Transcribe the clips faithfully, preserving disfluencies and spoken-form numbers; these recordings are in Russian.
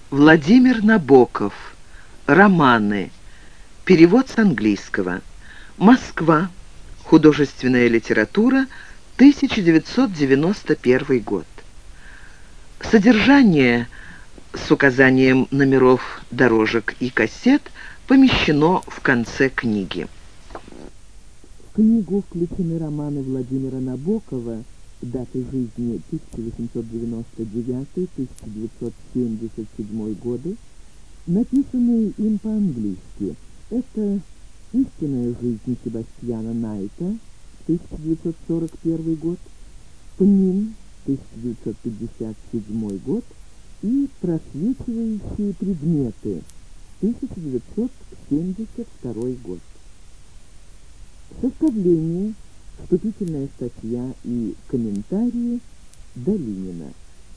Владимир Набоков. Романы. Перевод с английского. Москва. Художественная литература. тысяча девятьсот девяносто первый год. Содержание с указанием номеров дорожек и кассет помещено в конце книги. В книгу включены романы Владимира Набокова, даты жизни тысяча восемьсот девяносто девятый — тысяча девятьсот семьдесят седьмой годы, написанные им по-английски. Это «Истинная жизнь Себастьяна Найта», тысяча девятьсот сорок первый год, «Пнин», тысяча девятьсот пятьдесят седьмой год и «Просвечивающие предметы», тысяча девятьсот семьдесят второй год. Составление, вступительная статья и комментарии Долинина.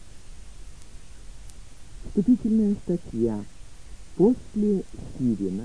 Вступительная статья. После Сирина.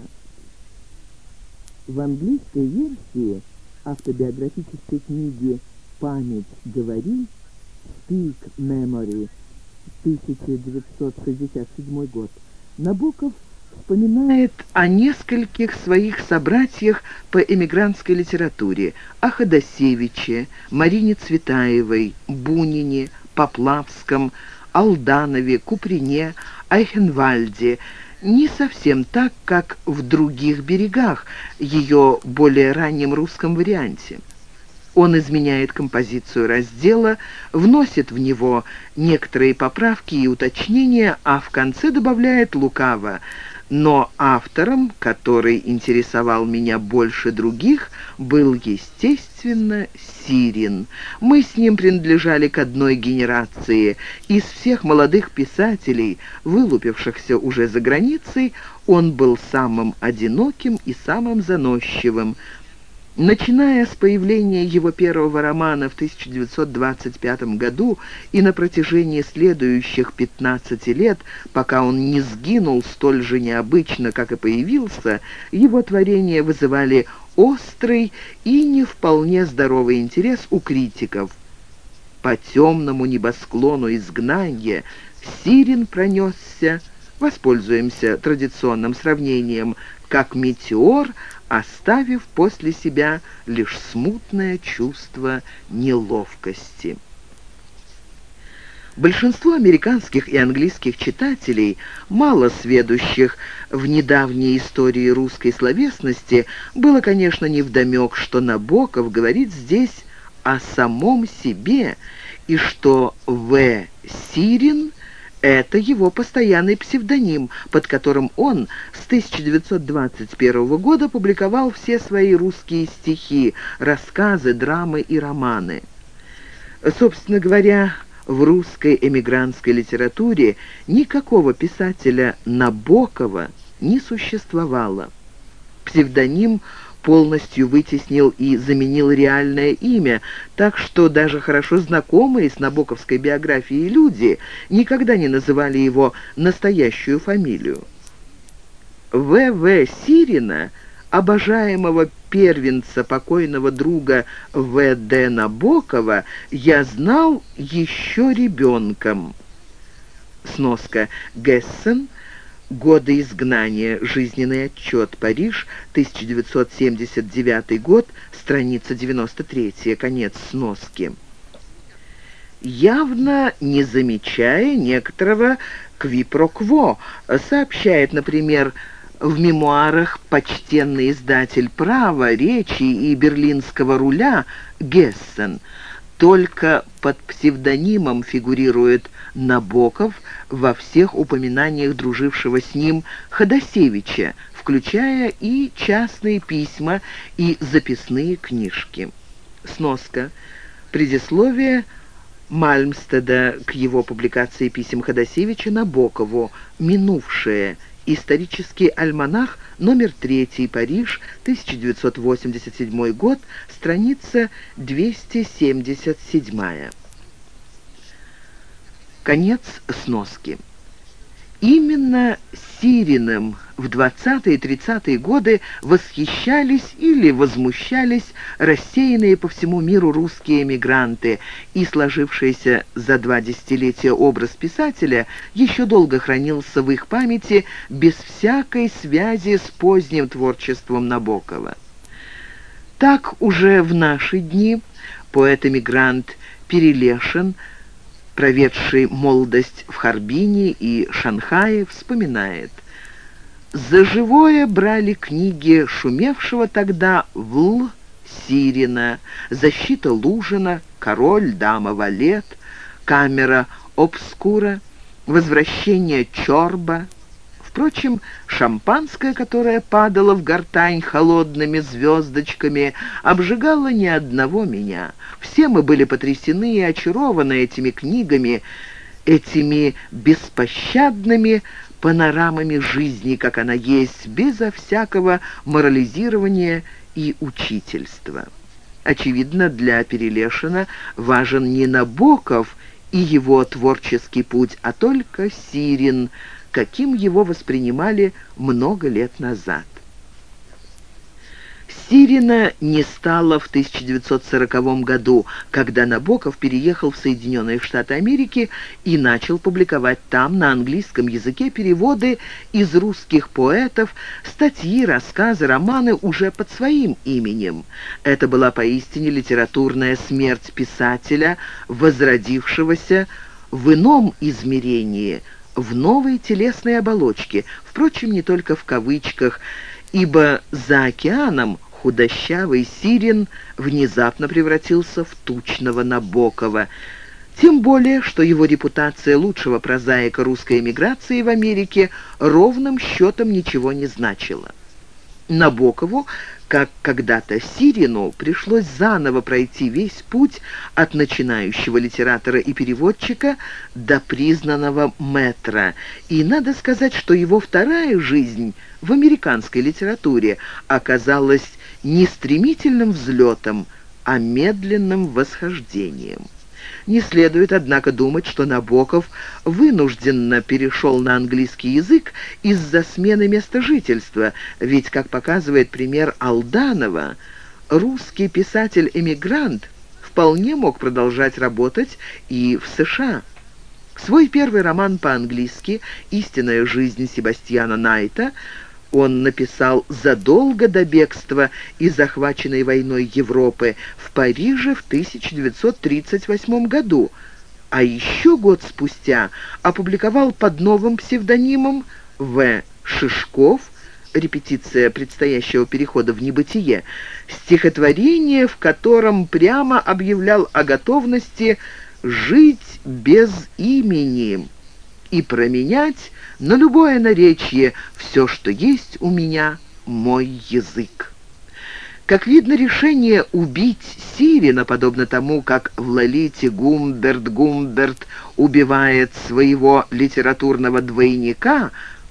В английской версии автобиографической книги «Память говори» «Speak Memory» тысяча девятьсот шестьдесят седьмой год Набоков вспоминает о нескольких своих собратьях по эмигрантской литературе: о Ходосевиче, Марине Цветаевой, Бунине, Поплавском, Алданове, Куприне, Айхенвальде, не совсем так, как в «Других берегах», ее более раннем русском варианте. Он изменяет композицию раздела, вносит в него некоторые поправки и уточнения, а в конце добавляет лукаво: «Но автором, который интересовал меня больше других, был, естественно, Сирин. Мы с ним принадлежали к одной генерации. Из всех молодых писателей, вылупившихся уже за границей, он был самым одиноким и самым заносчивым». Начиная с появления его первого романа в тысяча девятьсот двадцать пятом году и на протяжении следующих пятнадцати лет, пока он не сгинул столь же необычно, как и появился, его творения вызывали острый и не вполне здоровый интерес у критиков. По темному небосклону изгнания Сирин пронесся, воспользуемся традиционным сравнением, как метеор, оставив после себя лишь смутное чувство неловкости. Большинство американских и английских читателей, мало сведущих в недавней истории русской словесности, было, конечно, невдомек, что Набоков говорит здесь о самом себе, и что В. Сирин — это его постоянный псевдоним, под которым он с тысяча девятьсот двадцать первого года публиковал все свои русские стихи, рассказы, драмы и романы. Собственно говоря, в русской эмигрантской литературе никакого писателя Набокова не существовало. Псевдоним полностью вытеснил и заменил реальное имя, так что даже хорошо знакомые с набоковской биографией люди никогда не называли его настоящую фамилию. В. В. Сирина, обожаемого первенца покойного друга В. Д. Набокова, я знал еще ребенком. Сноска. Гессен. Годы изгнания. Жизненный отчет. Париж. тысяча девятьсот семьдесят девятый год. Страница девяносто третья. Конец сноски. Явно не замечая некоторого квипрокво, сообщает, например, в мемуарах почтенный издатель «Права, речи» и «Берлинского руля» Гессен. Только под псевдонимом фигурирует Набоков во всех упоминаниях дружившего с ним Ходосевича, включая и частные письма, и записные книжки. Сноска. Предисловие Мальмстеда к его публикации писем Ходосевича Набокову. «Минувшее». Исторический альманах, номер три, Париж, тысяча девятьсот восемьдесят седьмой год, страница двести семьдесят семь. Конец сноски. Именно Сириным в двадцатые и тридцатые годы восхищались или возмущались рассеянные по всему миру русские эмигранты, и сложившийся за два десятилетия образ писателя еще долго хранился в их памяти без всякой связи с поздним творчеством Набокова. Так уже в наши дни поэт-эмигрант Перелешин, проведший молодость в Харбине и Шанхае, вспоминает: «За живое брали книги шумевшего тогда в Л. Сирина, «Защита Лужина», «Король, дама, валет», «Камера обскура», «Возвращение Чорба». Впрочем, шампанское, которое падало в гортань холодными звездочками, обжигало ни одного меня. Все мы были потрясены и очарованы этими книгами, этими беспощадными панорамами жизни, как она есть, безо всякого морализирования и учительства. Очевидно, для Перелешина важен не Набоков и его творческий путь, а только Сирин, каким его воспринимали много лет назад. Сирина не стало в тысяча девятьсот сороковом году, когда Набоков переехал в Соединенные Штаты Америки и начал публиковать там на английском языке переводы из русских поэтов, статьи, рассказы, романы уже под своим именем. Это была поистине литературная смерть писателя, возродившегося в ином измерении, в новой телесной оболочке, впрочем, не только в кавычках, ибо за океаном худощавый Сирин внезапно превратился в тучного Набокова. Тем более, что его репутация лучшего прозаика русской эмиграции в Америке ровным счетом ничего не значила. Набокову, как когда-то Сирину, пришлось заново пройти весь путь от начинающего литератора и переводчика до признанного мэтра. И надо сказать, что его вторая жизнь в американской литературе оказалась не стремительным взлетом, а медленным восхождением. Не следует, однако, думать, что Набоков вынужденно перешел на английский язык из-за смены места жительства, ведь, как показывает пример Алданова, русский писатель-эмигрант вполне мог продолжать работать и в США. Свой первый роман по-английски «Истинная жизнь Себастьяна Найта» он написал задолго до бегства из захваченной войной Европы в Париже в тысяча девятьсот тридцать восьмом году, а еще год спустя опубликовал под новым псевдонимом В. Шишков, репетиция предстоящего перехода в небытие, стихотворение, в котором прямо объявлял о готовности жить без имени и променять на любое наречие все, что есть у меня, мой язык. Как видно, решение убить Сирина, подобно тому, как в «Лолите» Гумберт Гумберт убивает своего литературного двойника,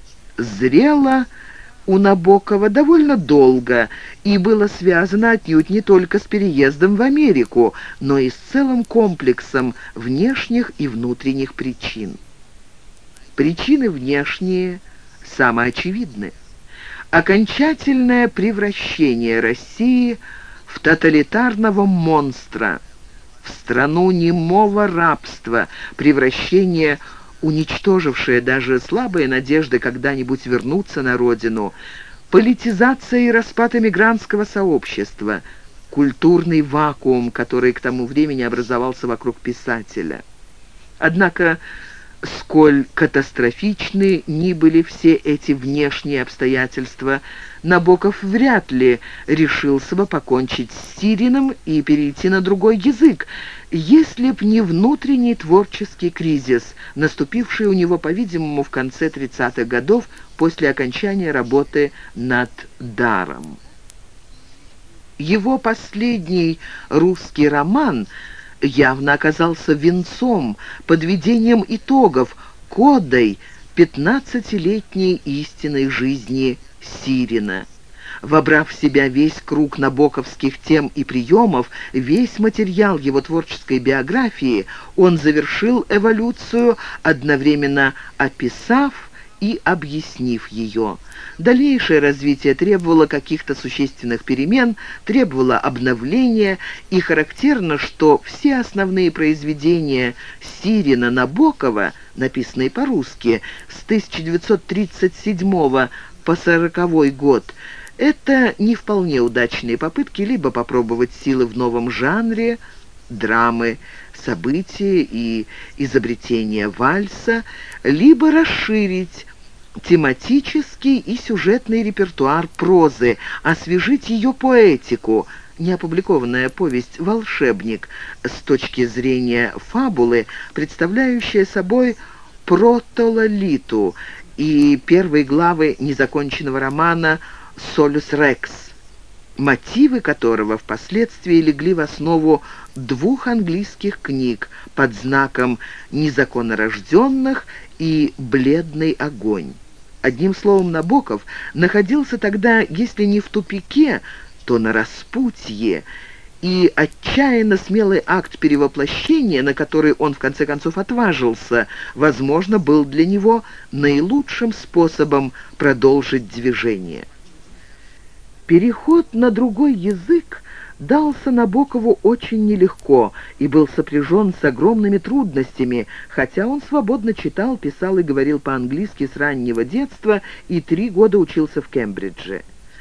зрело у Набокова довольно долго и было связано отнюдь не только с переездом в Америку, но и с целым комплексом внешних и внутренних причин. Причины внешние самоочевидны. Окончательное превращение России в тоталитарного монстра, в страну немого рабства, превращение, уничтожившее даже слабые надежды когда-нибудь вернуться на родину, политизация и распад эмигрантского сообщества, культурный вакуум, который к тому времени образовался вокруг писателя. Однако, сколь катастрофичны ни были все эти внешние обстоятельства, Набоков вряд ли решился бы покончить с Сириным и перейти на другой язык, если б не внутренний творческий кризис, наступивший у него, по-видимому, в конце тридцатых годов после окончания работы над «Даром». Его последний русский роман явно оказался венцом, подведением итогов, кодой пятнадцатилетней истинной жизни Сирина. Вобрав в себя весь круг набоковских тем и приемов, весь материал его творческой биографии, он завершил эволюцию, одновременно описав и объяснив ее. Дальнейшее развитие требовало каких-то существенных перемен, требовало обновления, и характерно, что все основные произведения Сирина Набокова, написанные по-русски с тысяча девятьсот тридцать седьмого по сороковой год, это не вполне удачные попытки либо попробовать силы в новом жанре драмы, события и изобретения вальса, либо расширить тематический и сюжетный репертуар прозы, освежить ее поэтику. Неопубликованная повесть «Волшебник» с точки зрения фабулы, представляющая собой протололиту, и первые главы незаконченного романа «Солюс Рекс», мотивы которого впоследствии легли в основу двух английских книг под знаком «Незаконнорожденных» и «Бледный огонь». Одним словом, Набоков находился тогда, если не в тупике, то на распутье, и отчаянно смелый акт перевоплощения, на который он в конце концов отважился, возможно, был для него наилучшим способом продолжить движение. Переход на другой язык дался Набокову очень нелегко и был сопряжен с огромными трудностями, хотя он свободно читал, писал и говорил по-английски с раннего детства и три года учился в Кембридже.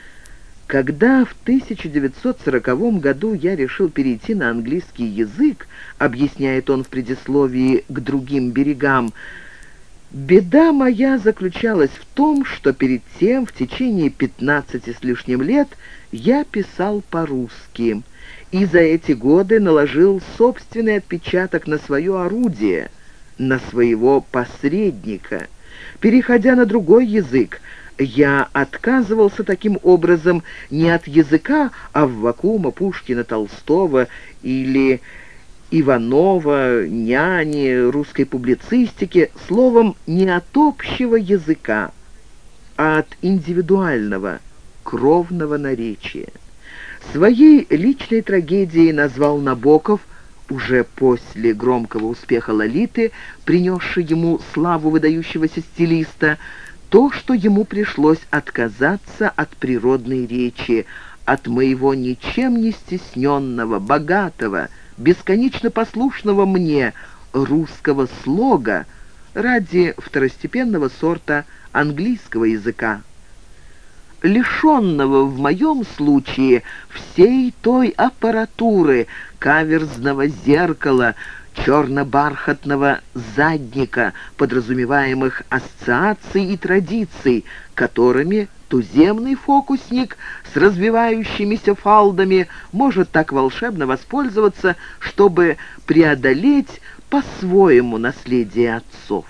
Когда в тысяча девятьсот сороковом году я решил перейти на английский язык, объясняет он в предисловии «К другим берегам», беда моя заключалась в том, что перед тем в течение пятнадцати с лишним лет я писал по-русски, и за эти годы наложил собственный отпечаток на свое орудие, на своего посредника. Переходя на другой язык, я отказывался таким образом не от языка Аввакума, Пушкина, Толстого или Иванова, няни, русской публицистики, словом, не от общего языка, а от индивидуального, кровного наречия. Своей личной трагедией назвал Набоков, уже после громкого успеха «Лолиты», принесшей ему славу выдающегося стилиста, то, что ему пришлось отказаться от природной речи, от моего ничем не стесненного, богатого, бесконечно послушного мне русского слога ради второстепенного сорта английского языка, лишенного в моем случае всей той аппаратуры, каверзного зеркала, черно-бархатного задника, подразумеваемых ассоциаций и традиций, которыми туземный фокусник с развивающимися фалдами может так волшебно воспользоваться, чтобы преодолеть по-своему наследие отцов.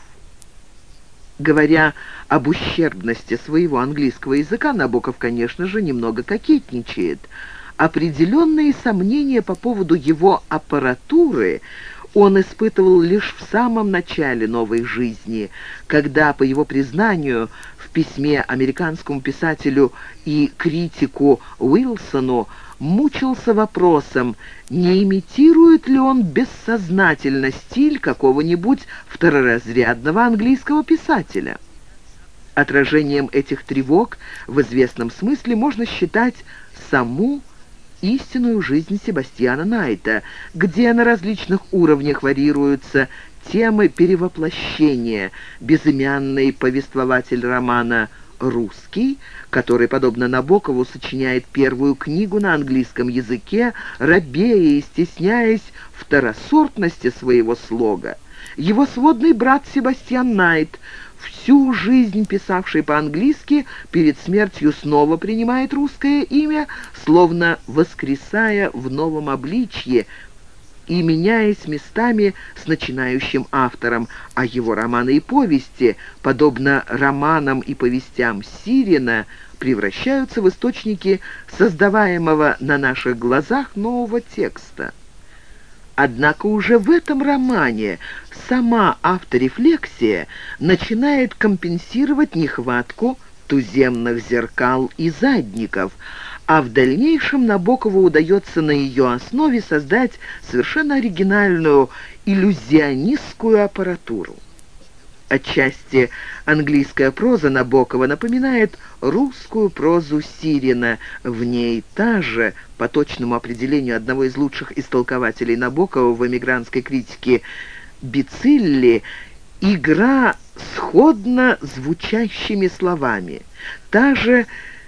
Говоря об ущербности своего английского языка, Набоков, конечно же, немного кокетничает. Определенные сомнения по поводу его аппаратуры он испытывал лишь в самом начале новой жизни, когда, по его признанию, в письме американскому писателю и критику Уилсону мучился вопросом, не имитирует ли он бессознательно стиль какого-нибудь второразрядного английского писателя. Отражением этих тревог в известном смысле можно считать саму истинную жизнь Себастьяна Найта, где на различных уровнях варьируются темы перевоплощения. Безымянный повествователь романа «Русский», который, подобно Набокову, сочиняет первую книгу на английском языке, робея и стесняясь второсортности своего слога. Его сводный брат Себастьян Найт, всю жизнь писавший по-английски, перед смертью снова принимает русское имя, словно воскресая в новом обличье и меняясь местами с начинающим автором, а его романы и повести, подобно романам и повестям Сирина, превращаются в источники создаваемого на наших глазах нового текста. Однако уже в этом романе сама авторефлексия начинает компенсировать нехватку туземных зеркал и задников, а в дальнейшем Набокову удается на ее основе создать совершенно оригинальную иллюзионистскую аппаратуру. Отчасти английская проза Набокова напоминает русскую прозу Сирина. В ней та же, по точному определению одного из лучших истолкователей Набокова в эмигрантской критике Бицилли, игра сходно звучащими словами, та же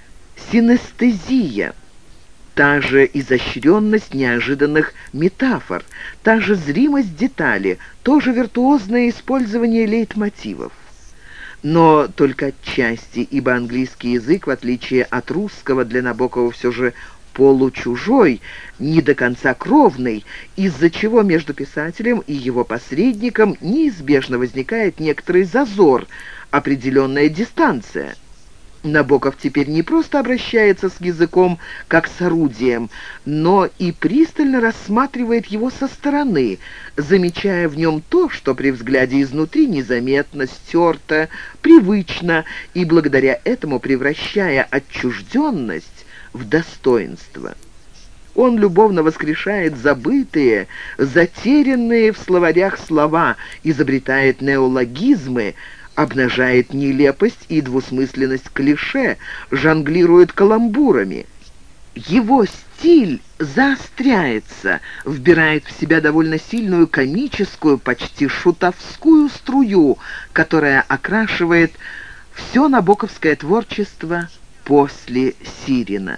синестезия, та же изощренность неожиданных метафор, та же зримость детали, то же виртуозное использование лейтмотивов. Но только отчасти, ибо английский язык, в отличие от русского, для Набокова все же получужой, не до конца кровный, из-за чего между писателем и его посредником неизбежно возникает некоторый зазор, определенная дистанция. Набоков теперь не просто обращается с языком как с орудием, но и пристально рассматривает его со стороны, замечая в нем то, что при взгляде изнутри незаметно, стерто, привычно, и благодаря этому превращая отчужденность в достоинство. Он любовно воскрешает забытые, затерянные в словарях слова, изобретает неологизмы, обнажает нелепость и двусмысленность клише, жонглирует каламбурами. Его стиль заостряется, вбирает в себя довольно сильную комическую, почти шутовскую струю, которая окрашивает все набоковское творчество после Сирина.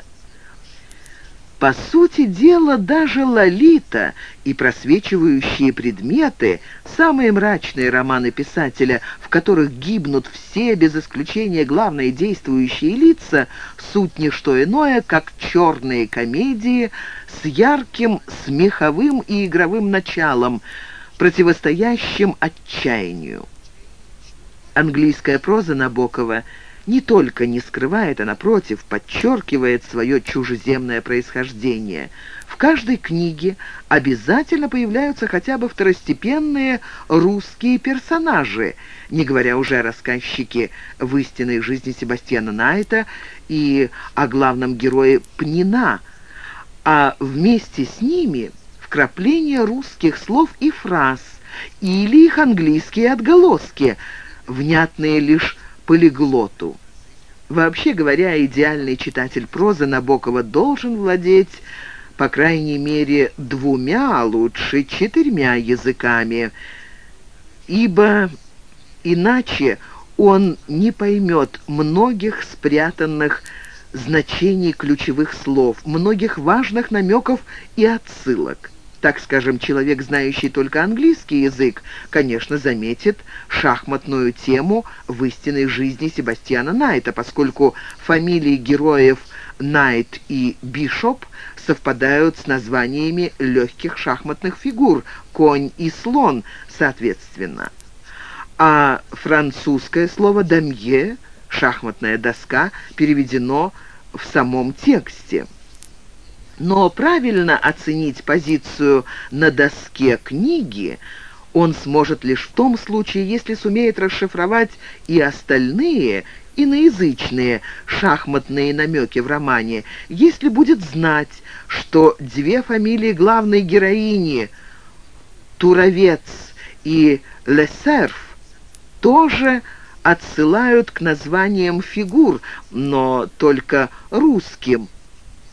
По сути дела, даже «Лолита» и «Просвечивающие предметы», самые мрачные романы писателя, в которых гибнут все, без исключения главные действующие лица, суть не что иное, как черные комедии с ярким смеховым и игровым началом, противостоящим отчаянию. Английская проза Набокова не только не скрывает, а, напротив, подчеркивает свое чужеземное происхождение. В каждой книге обязательно появляются хотя бы второстепенные русские персонажи, не говоря уже о рассказчике в истинной жизни Себастьяна Найта и о главном герое Пнина, а вместе с ними вкрапления русских слов и фраз или их английские отголоски, внятные лишь полиглоту. Вообще говоря, идеальный читатель прозы Набокова должен владеть, по крайней мере, двумя, а лучше четырьмя языками, ибо иначе он не поймет многих спрятанных значений ключевых слов, многих важных намеков и отсылок. Так скажем, человек, знающий только английский язык, конечно, заметит шахматную тему в истинной жизни Себастьяна Найта, поскольку фамилии героев Найт и Бишоп совпадают с названиями легких шахматных фигур «конь» и «слон», соответственно. А французское слово «дамье» — шахматная доска — переведено в самом тексте. Но правильно оценить позицию на доске книги он сможет лишь в том случае, если сумеет расшифровать и остальные иноязычные шахматные намеки в романе, если будет знать, что две фамилии главной героини Туровец и Лесерф тоже отсылают к названиям фигур, но только русским —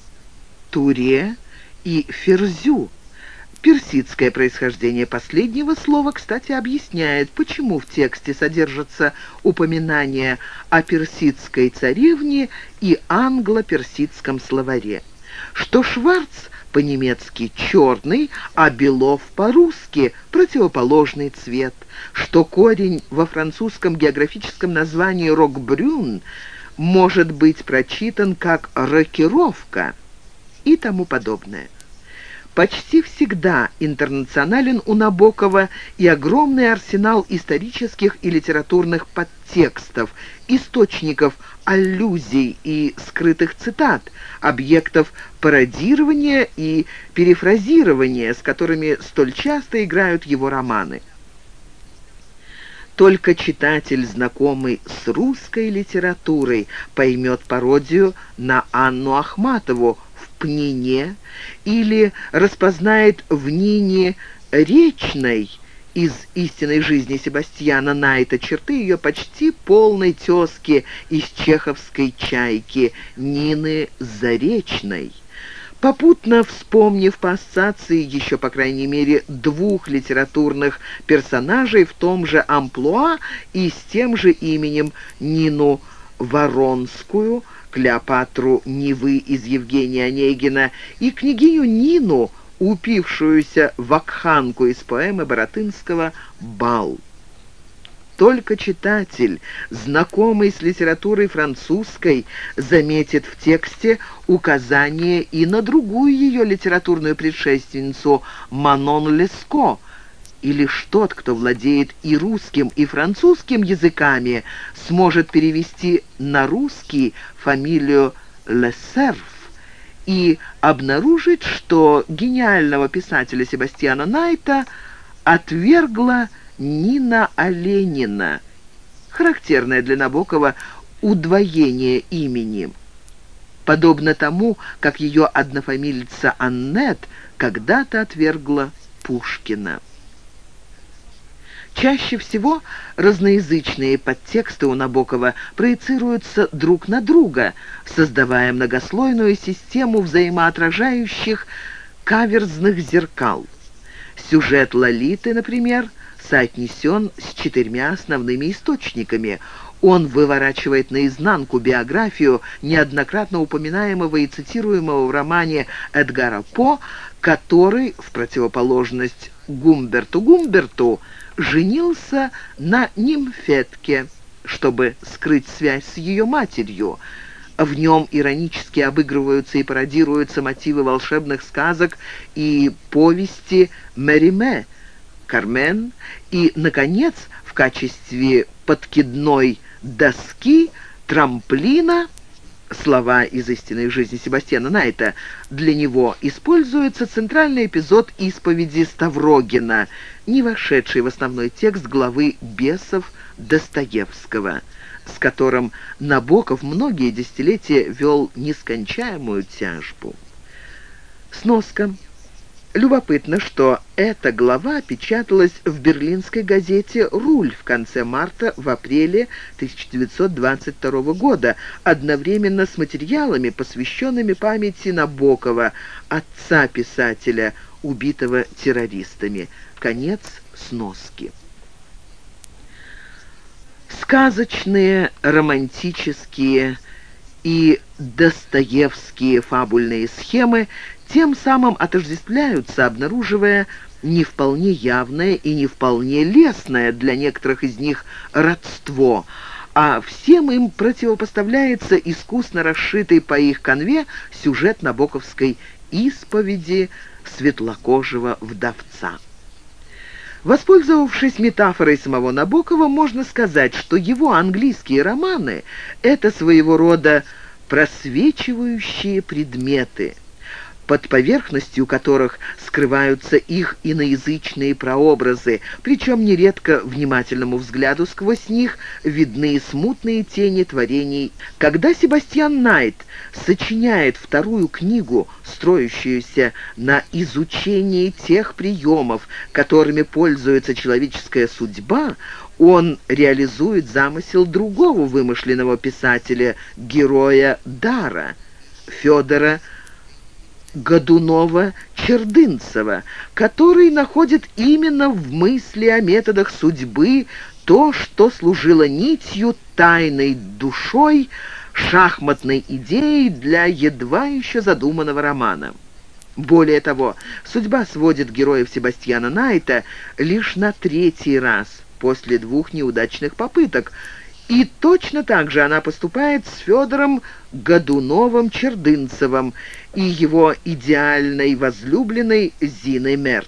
Туре и Ферзю. Персидское происхождение последнего слова, кстати, объясняет, почему в тексте содержатся упоминания о персидской царевне и англо-персидском словаре. Что Шварц по-немецки «черный», а Белов по-русски «противоположный цвет», что корень во французском географическом названии «рокбрюн» может быть прочитан как «рокировка» и тому подобное. Почти всегда интернационален у Набокова и огромный арсенал исторических и литературных подтекстов, источников аллюзий и скрытых цитат, объектов пародирования и перефразирования, с которыми столь часто играют его романы. Только читатель, знакомый с русской литературой, поймет пародию на Анну Ахматову в «Пнине» или распознает в Нине Речной из истинной жизни Себастьяна Найта черты ее почти полной тезки из чеховской «Чайки» Нины Заречной. Попутно вспомнив по ассоциации еще, по крайней мере, двух литературных персонажей в том же амплуа и с тем же именем Нину Воронскую, Клеопатру Невы из Евгения Онегина, и княгиню Нину, упившуюся вакханку из поэмы Баратынского «Бал». Только читатель, знакомый с литературой французской, заметит в тексте указание и на другую ее литературную предшественницу Манон Леско, и лишь тот, кто владеет и русским, и французским языками, сможет перевести на русский фамилию Лесерф и обнаружить, что гениального писателя Себастьяна Найта отвергла Нина Оленина, характерное для Набокова удвоение имени, подобно тому, как ее однофамилица Аннет когда-то отвергла Пушкина. Чаще всего разноязычные подтексты у Набокова проецируются друг на друга, создавая многослойную систему взаимоотражающих каверзных зеркал. Сюжет «Лолиты», например, соотнесен с четырьмя основными источниками. Он выворачивает наизнанку биографию неоднократно упоминаемого и цитируемого в романе Эдгара По, который, в противоположность Гумберту Гумберту, женился на нимфетке, чтобы скрыть связь с ее матерью. В нем иронически обыгрываются и пародируются мотивы волшебных сказок и повести Мериме, Кармен и, наконец, в качестве подкидной доски, трамплина, слова из истинной жизни Себастьяна Найта, для него используется центральный эпизод исповеди Ставрогина, не вошедший в основной текст главы «Бесов» Достоевского, с которым Набоков многие десятилетия вел нескончаемую тяжбу. Сноска. Любопытно, что эта глава печаталась в берлинской газете «Руль» в конце марта, в апреле тысяча девятьсот двадцать второго года, одновременно с материалами, посвященными памяти Набокова, отца писателя, убитого террористами. Конец сноски. Сказочные, романтические и достоевские фабульные схемы тем самым отождествляются, обнаруживая не вполне явное и не вполне лестное для некоторых из них родство, а всем им противопоставляется искусно расшитый по их канве сюжет набоковской исповеди светлокожего вдовца. Воспользовавшись метафорой самого Набокова, можно сказать, что его английские романы — это своего рода просвечивающие предметы, под поверхностью которых скрываются их иноязычные прообразы, причем нередко внимательному взгляду сквозь них видны смутные тени творений. Когда Себастьян Найт сочиняет вторую книгу, строящуюся на изучении тех приемов, которыми пользуется человеческая судьба, он реализует замысел другого вымышленного писателя, героя Дара, Федора Годунова-Чердынцева, который находит именно в мысли о методах судьбы то, что служило нитью, тайной душой, шахматной идеей для едва еще задуманного романа. Более того, судьба сводит героев Себастьяна Найта лишь на третий раз после двух неудачных попыток, и точно так же она поступает с Федором Годуновым-Чердынцевым и его идеальной возлюбленной Зиной Мерц.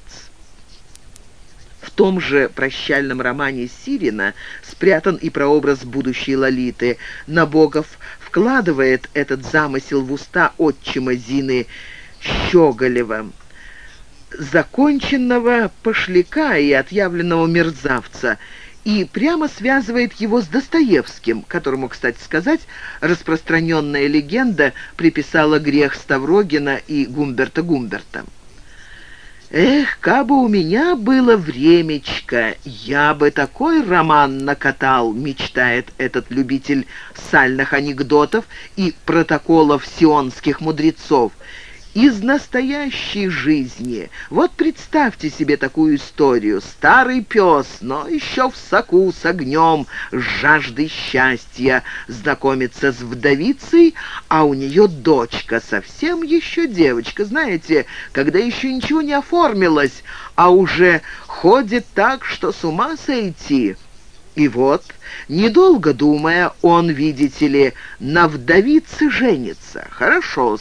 В том же прощальном романе Сирина спрятан и прообраз будущей Лолиты. Набоков вкладывает этот замысел в уста отчима Зины Щеголева, законченного пошляка и отъявленного мерзавца, и прямо связывает его с Достоевским, которому, кстати сказать, распространенная легенда приписала грех Ставрогина и Гумберта Гумберта. «Эх, кабы у меня было времечко, я бы такой роман накатал», — мечтает этот любитель сальных анекдотов и протоколов сионских мудрецов. Из настоящей жизни. Вот представьте себе такую историю. Старый пес, но еще в соку с огнем, с жаждой счастья, знакомится с вдовицей, а у нее дочка, совсем еще девочка, знаете, когда еще ничего не оформилось, а уже ходит так, что с ума сойти. И вот, недолго думая, он, видите ли, на вдовице женится. Хорошо-с.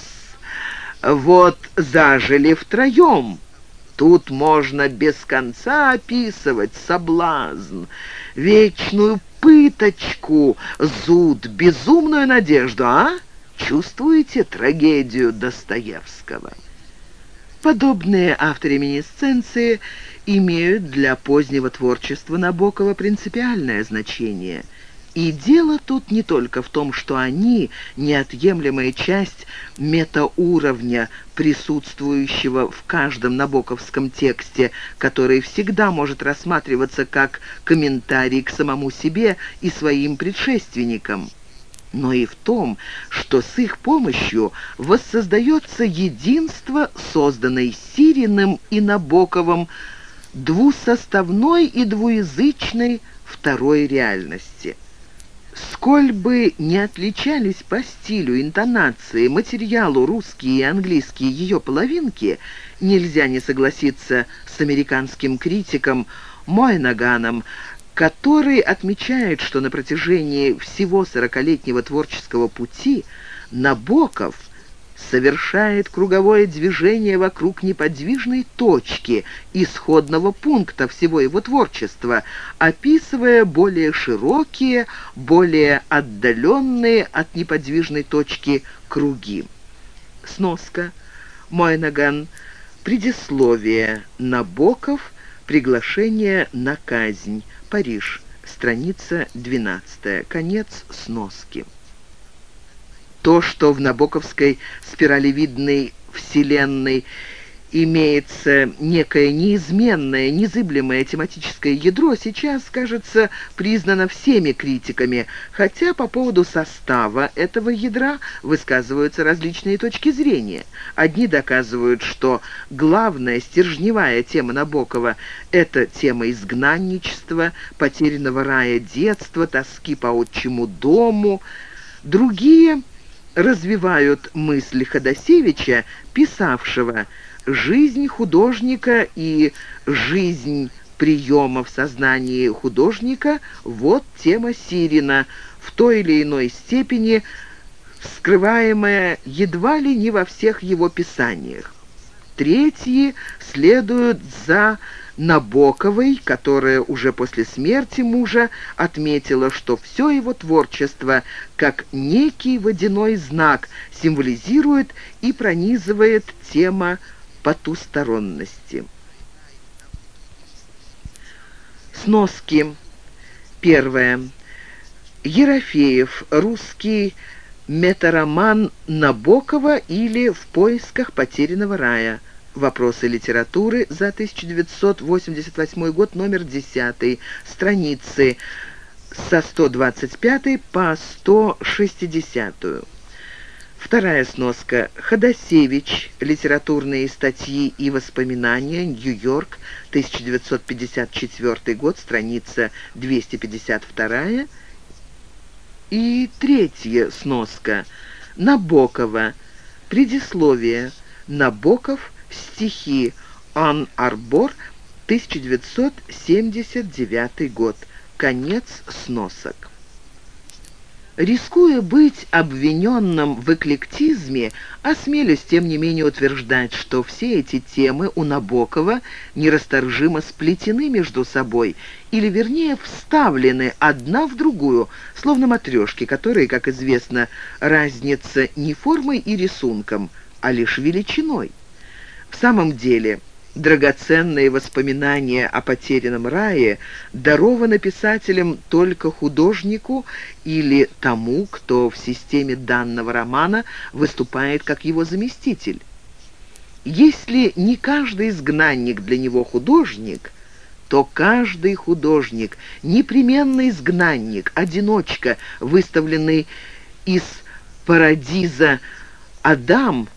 Вот зажили втроем. Тут можно без конца описывать соблазн, вечную пыточку, зуд, безумную надежду, а? Чувствуете трагедию Достоевского? Подобные автореминисценции имеют для позднего творчества Набокова принципиальное значение. И дело тут не только в том, что они — неотъемлемая часть метауровня, присутствующего в каждом набоковском тексте, который всегда может рассматриваться как комментарий к самому себе и своим предшественникам, но и в том, что с их помощью воссоздается единство, созданной Сириным и Набоковым, двусоставной и двуязычной второй реальности. Сколь бы не отличались по стилю, интонации, материалу русские и английские ее половинки, нельзя не согласиться с американским критиком Мойнаганом, который отмечает, что на протяжении всего сорокалетнего творческого пути Набоков совершает круговое движение вокруг неподвижной точки, исходного пункта всего его творчества, описывая более широкие, более отдаленные от неподвижной точки круги. Сноска. Мойнаган. Предисловие. Набоков. Приглашение на казнь. Париж. Страница двенадцатая. Конец сноски. То, что в набоковской спиралевидной вселенной имеется некое неизменное, незыблемое тематическое ядро, сейчас, кажется, признано всеми критиками, хотя по поводу состава этого ядра высказываются различные точки зрения. Одни доказывают, что главная стержневая тема Набокова — это тема изгнанничества, потерянного рая детства, тоски по отчему дому. Другие развивают мысль Ходосевича, писавшего: «Жизнь художника и жизнь приема в сознании художника — вот тема Сирина, в той или иной степени вскрываемая едва ли не во всех его писаниях». Третьи следуют за Набоковой, которая уже после смерти мужа отметила, что все его творчество, как некий водяной знак, символизирует и пронизывает тема потусторонности. Сноски. Первое. Ерофеев. Русский метароман Набокова или «В поисках потерянного рая». Вопросы литературы за тысяча девятьсот восемьдесят восьмой год, номер десятый, страницы со сто двадцать пятой по сто шестидесятую. Вторая сноска. Ходосевич. Литературные статьи и воспоминания. Нью-Йорк. тысяча девятьсот пятьдесят четвёртый год. Страница двести пятьдесят вторая. И третья сноска. Набокова. Предисловие. Набоков. Стихи. Ан-Арбор. тысяча девятьсот семьдесят девятый год. Конец сносок. Рискуя быть обвиненным в эклектизме, осмелюсь, тем не менее, утверждать, что все эти темы у Набокова нерасторжимо сплетены между собой, или, вернее, вставлены одна в другую, словно матрешки, которые, как известно, разнятся не формой и рисунком, а лишь величиной. В самом деле, драгоценные воспоминания о потерянном рае дарованы писателем только художнику или тому, кто в системе данного романа выступает как его заместитель. Если не каждый изгнанник для него художник, то каждый художник — непременно изгнанник, одиночка, выставленный из парадиза Адам,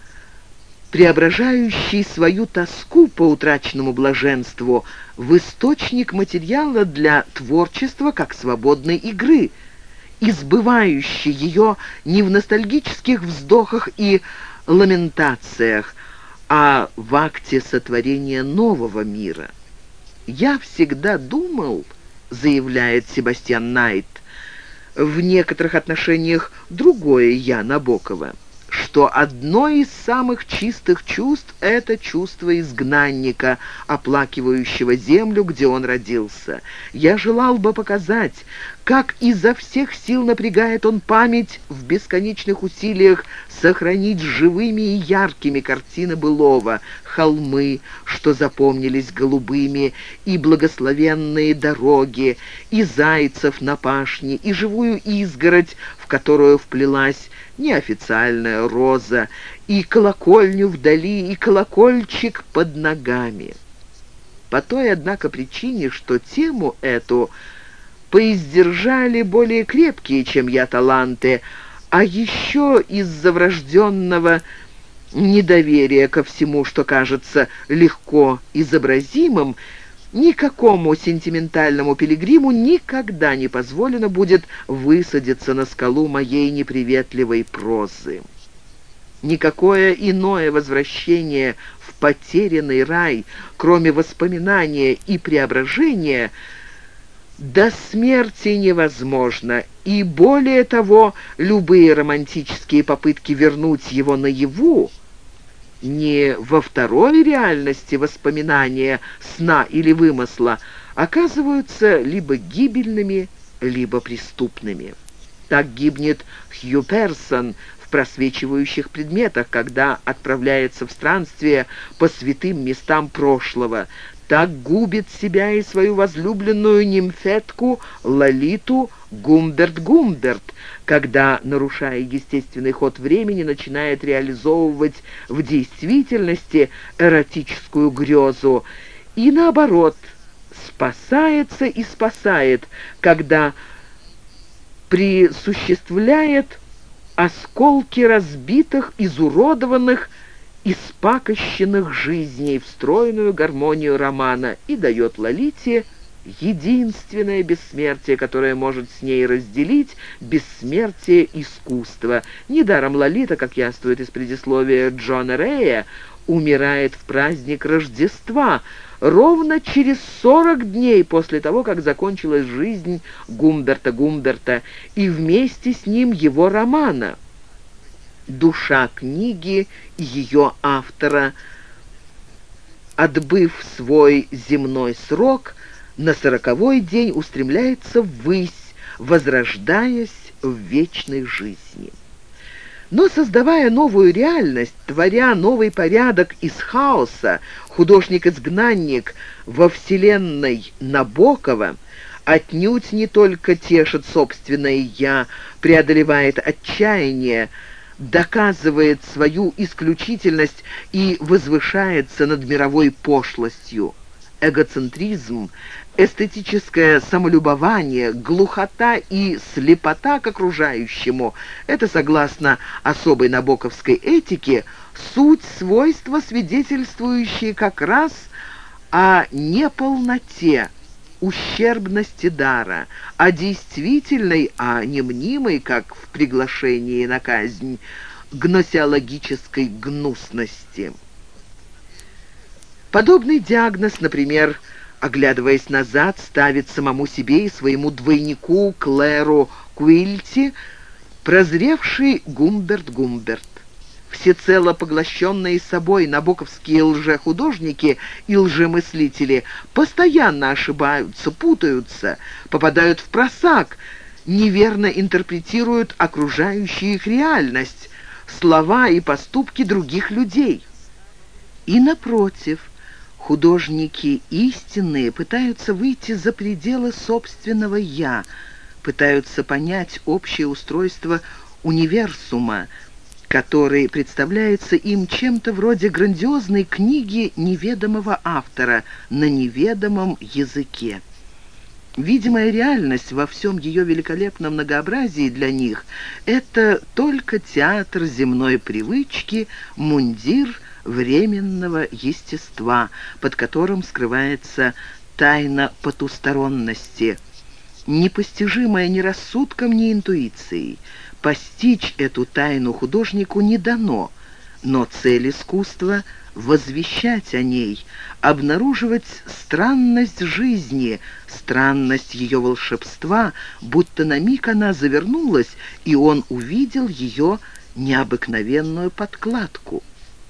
преображающий свою тоску по утраченному блаженству в источник материала для творчества как свободной игры, избывающий ее не в ностальгических вздохах и ламентациях, а в акте сотворения нового мира. «Я всегда думал, — заявляет Себастьян Найт, в некоторых отношениях другое «я» Набокова, — что одно из самых чистых чувств — это чувство изгнанника, оплакивающего землю, где он родился. Я желал бы показать, как изо всех сил напрягает он память в бесконечных усилиях сохранить живыми и яркими картины былого, холмы, что запомнились голубыми, и благословенные дороги, и зайцев на пашне, и живую изгородь, в которую вплелась неофициальная роза, и колокольню вдали, и колокольчик под ногами. По той, однако, причине, что тему эту поиздержали более крепкие, чем я, таланты, а еще из-за врожденного недоверия ко всему, что кажется легко изобразимым, никакому сентиментальному пилигриму никогда не позволено будет высадиться на скалу моей неприветливой прозы. Никакое иное возвращение в потерянный рай, кроме воспоминания и преображения, до смерти невозможно, и более того, любые романтические попытки вернуть его наяву, не во второй реальности воспоминания, сна или вымысла, оказываются либо гибельными, либо преступными. Так гибнет Хью Персон в «Просвечивающих предметах», когда отправляется в странствие по святым местам прошлого. Так губит себя и свою возлюбленную нимфетку Лолиту Гумберт Гумберт, когда, нарушая естественный ход времени, начинает реализовывать в действительности эротическую грезу, и наоборот, спасается и спасает, когда присуществляет осколки разбитых, изуродованных, испакощенных жизней в стройную гармонию романа и дает Лолите единственное бессмертие, которое может с ней разделить бессмертие искусства. Недаром Лолита, как яствует из предисловия Джона Рэя, умирает в праздник Рождества, ровно через сорок дней после того, как закончилась жизнь Гумберта Гумберта, и вместе с ним его романа. Душа книги ее автора, отбыв свой земной срок, на сороковой день устремляется ввысь, возрождаясь в вечной жизни. Но, создавая новую реальность, творя новый порядок из хаоса, художник-изгнанник во вселенной Набокова отнюдь не только тешит собственное «я», преодолевает отчаяние, доказывает свою исключительность и возвышается над мировой пошлостью. Эгоцентризм, эстетическое самолюбование, глухота и слепота к окружающему — это, согласно особой набоковской этике, суть свойства, свидетельствующие как раз о неполноте, ущербности дара, о действительной, а не мнимой, как в приглашении на казнь, гносеологической гнусности. Подобный диагноз, например, оглядываясь назад, ставит самому себе и своему двойнику Клэру Куильти прозревший Гумберт Гумберт. Всецело поглощенные собой набоковские лжехудожники и лжемыслители постоянно ошибаются, путаются, попадают в просак, неверно интерпретируют окружающую их реальность, слова и поступки других людей. И, напротив, художники истинные пытаются выйти за пределы собственного «я», пытаются понять общее устройство универсума, который представляется им чем-то вроде грандиозной книги неведомого автора на неведомом языке. Видимая реальность во всем ее великолепном многообразии для них — это только театр земной привычки, мундир временного естества, под которым скрывается тайна потусторонности, непостижимая ни рассудком, ни интуицией. Постичь эту тайну художнику не дано, но цель искусства — возвещать о ней, обнаруживать странность жизни, странность ее волшебства, будто на миг она завернулась, и он увидел ее необыкновенную подкладку.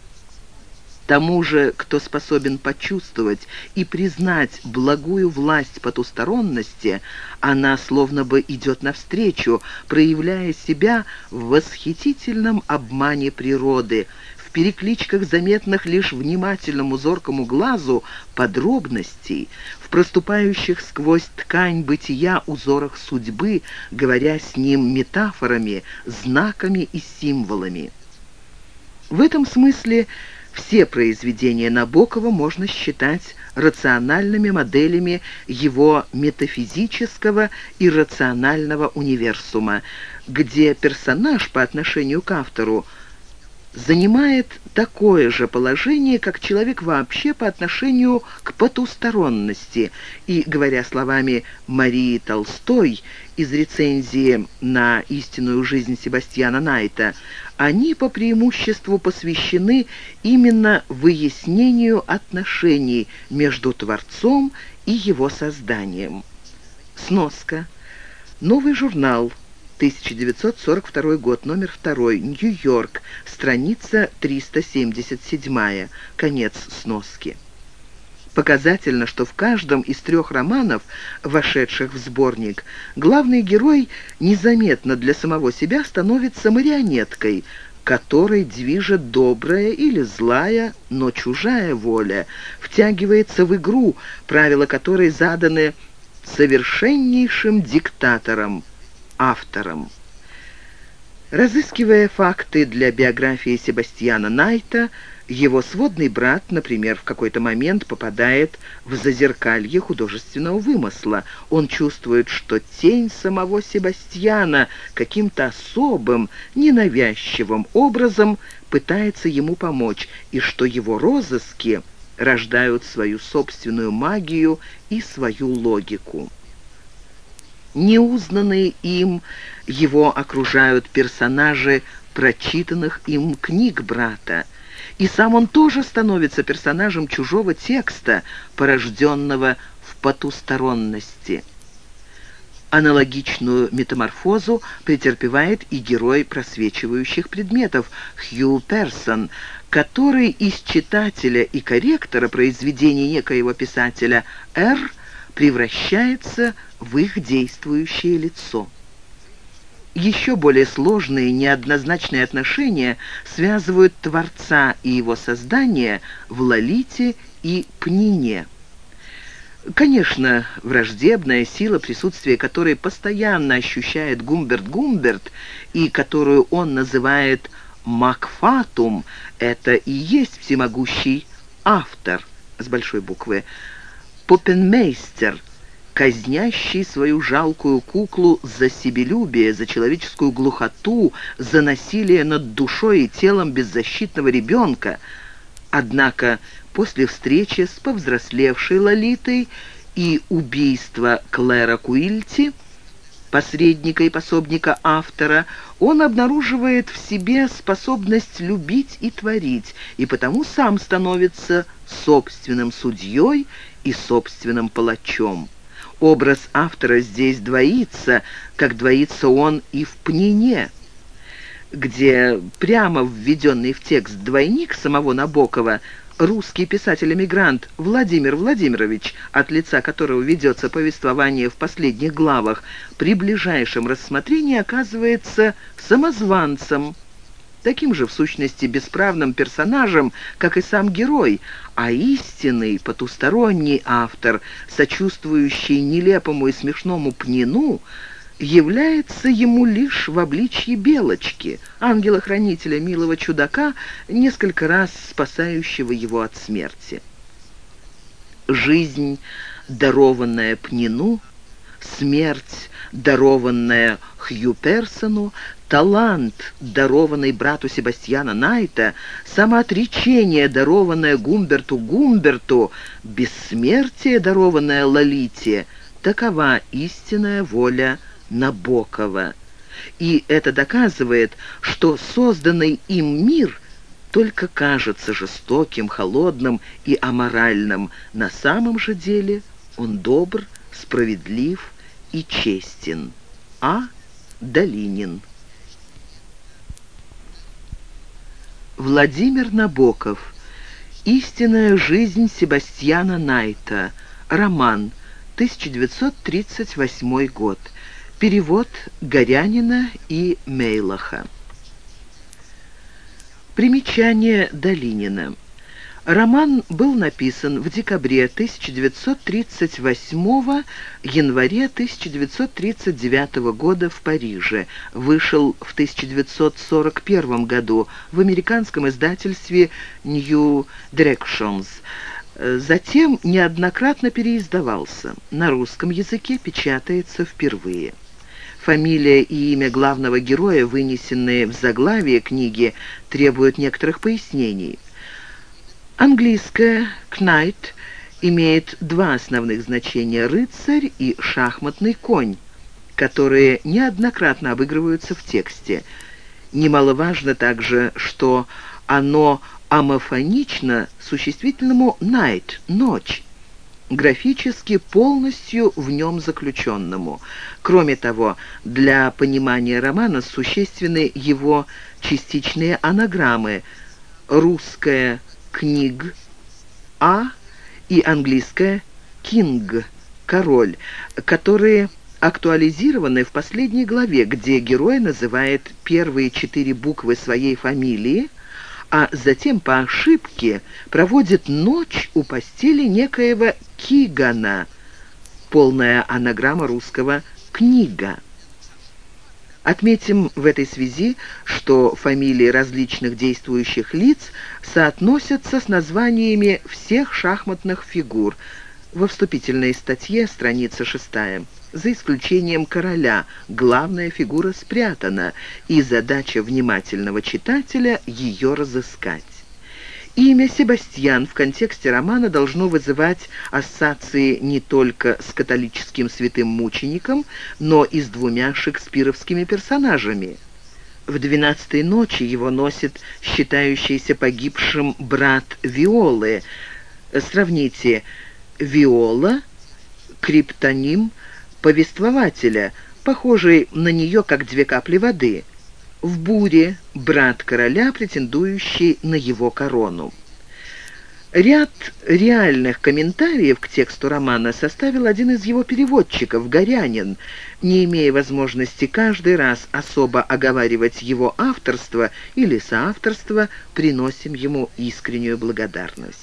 Тому же, кто способен почувствовать и признать благую власть потусторонности, она словно бы идет навстречу, проявляя себя в восхитительном обмане природы, в перекличках, заметных лишь внимательному зоркому глазу, подробностей, в проступающих сквозь ткань бытия узорах судьбы, говоря с ним метафорами, знаками и символами. В этом смысле все произведения Набокова можно считать рациональными моделями его метафизического и рационального универсума, где персонаж по отношению к автору занимает такое же положение, как человек вообще по отношению к потусторонности. И, говоря словами Марии Толстой из рецензии на «Истинную жизнь» Себастьяна Найта, они по преимуществу посвящены именно выяснению отношений между Творцом и его созданием. Сноска. Новый журнал. тысяча девятьсот сорок второй год, номер второй, Нью-Йорк, страница триста семьдесят семь, конец сноски. Показательно, что в каждом из трех романов, вошедших в сборник, главный герой незаметно для самого себя становится марионеткой, которой движет добрая или злая, но чужая воля, втягивается в игру, правила которой заданы совершеннейшим диктатором, автором. Разыскивая факты для биографии Себастьяна Найта, его сводный брат, например, в какой-то момент попадает в зазеркалье художественного вымысла. Он чувствует, что тень самого Себастьяна каким-то особым, ненавязчивым образом пытается ему помочь, и что его розыски рождают свою собственную магию и свою логику. Неузнанные им его окружают персонажи прочитанных им книг брата, и сам он тоже становится персонажем чужого текста, порожденного в потусторонности. Аналогичную метаморфозу претерпевает и герой просвечивающих предметов Хью Персон, который из читателя и корректора произведений некоего писателя Р превращается в их действующее лицо. Еще более сложные неоднозначные отношения связывают Творца и его создание в Лолите и Пнине. Конечно, враждебная сила, присутствие которой постоянно ощущает Гумберт Гумберт и которую он называет «макфатум», это и есть всемогущий автор с большой буквы, Поппенмейстер, казнящий свою жалкую куклу за себелюбие, за человеческую глухоту, за насилие над душой и телом беззащитного ребенка. Однако после встречи с повзрослевшей Лолитой и убийства Клэра Куильти, посредника и пособника автора, он обнаруживает в себе способность любить и творить, и потому сам становится собственным судьей и собственным палачом. Образ автора здесь двоится, как двоится он и в Пнине, где прямо введенный в текст двойник самого Набокова, русский писатель-эмигрант Владимир Владимирович, от лица которого ведется повествование в последних главах, при ближайшем рассмотрении оказывается самозванцем, таким же в сущности бесправным персонажем, как и сам герой, а истинный потусторонний автор, сочувствующий нелепому и смешному Пнину, является ему лишь в обличье Белочки, ангела-хранителя, милого чудака, несколько раз спасающего его от смерти. Жизнь, дарованная Пнину, смерть, дарованная Хью Персону, талант, дарованный брату Себастьяна Найта, самоотречение, дарованное Гумберту Гумберту, бессмертие, дарованное Лолите — такова истинная воля Набокова. И это доказывает, что созданный им мир только кажется жестоким, холодным и аморальным. На самом же деле он добр, справедлив и честен. А. Долинин. Владимир Набоков. Истинная жизнь Себастьяна Найта. Роман. тысяча девятьсот тридцать восьмой год. Перевод Горянина и Мейлаха. Примечание Долинина. Роман был написан в декабре тысяча девятьсот тридцать восьмого, январе тысяча девятьсот тридцать девятого года в Париже. Вышел в тысяча девятьсот сорок первом году в американском издательстве New Directions. Затем неоднократно переиздавался. На русском языке печатается впервые. Фамилия и имя главного героя, вынесенные в заглавие книги, требуют некоторых пояснений. Английское «knight» имеет два основных значения — рыцарь и шахматный конь, которые неоднократно обыгрываются в тексте. Немаловажно также, что оно амофонично существительному «night» — «ночь», графически полностью в нем заключенному. Кроме того, для понимания романа существенны его частичные анаграммы: русская «книг» — «а» и английская «king» — «король», которые актуализированы в последней главе, где герой называет первые четыре буквы своей фамилии, а затем по ошибке проводит ночь у постели некоего Кигана, полная анаграмма русского «книга». Отметим в этой связи, что фамилии различных действующих лиц соотносятся с названиями всех шахматных фигур. Во вступительной статье, страница шестая. За исключением короля, главная фигура спрятана, и задача внимательного читателя — ее разыскать. Имя Себастьян в контексте романа должно вызывать ассоциации не только с католическим святым мучеником, но и с двумя шекспировскими персонажами. В «Двенадцатой ночи» его носит считающийся погибшим брат Виолы. Сравните: Виола — криптоним повествователя, похожий на нее как две капли воды. В «Буре» — брат короля, претендующий на его корону. Ряд реальных комментариев к тексту романа составил один из его переводчиков, Горянин. Не имея возможности каждый раз особо оговаривать его авторство или соавторство, приносим ему искреннюю благодарность.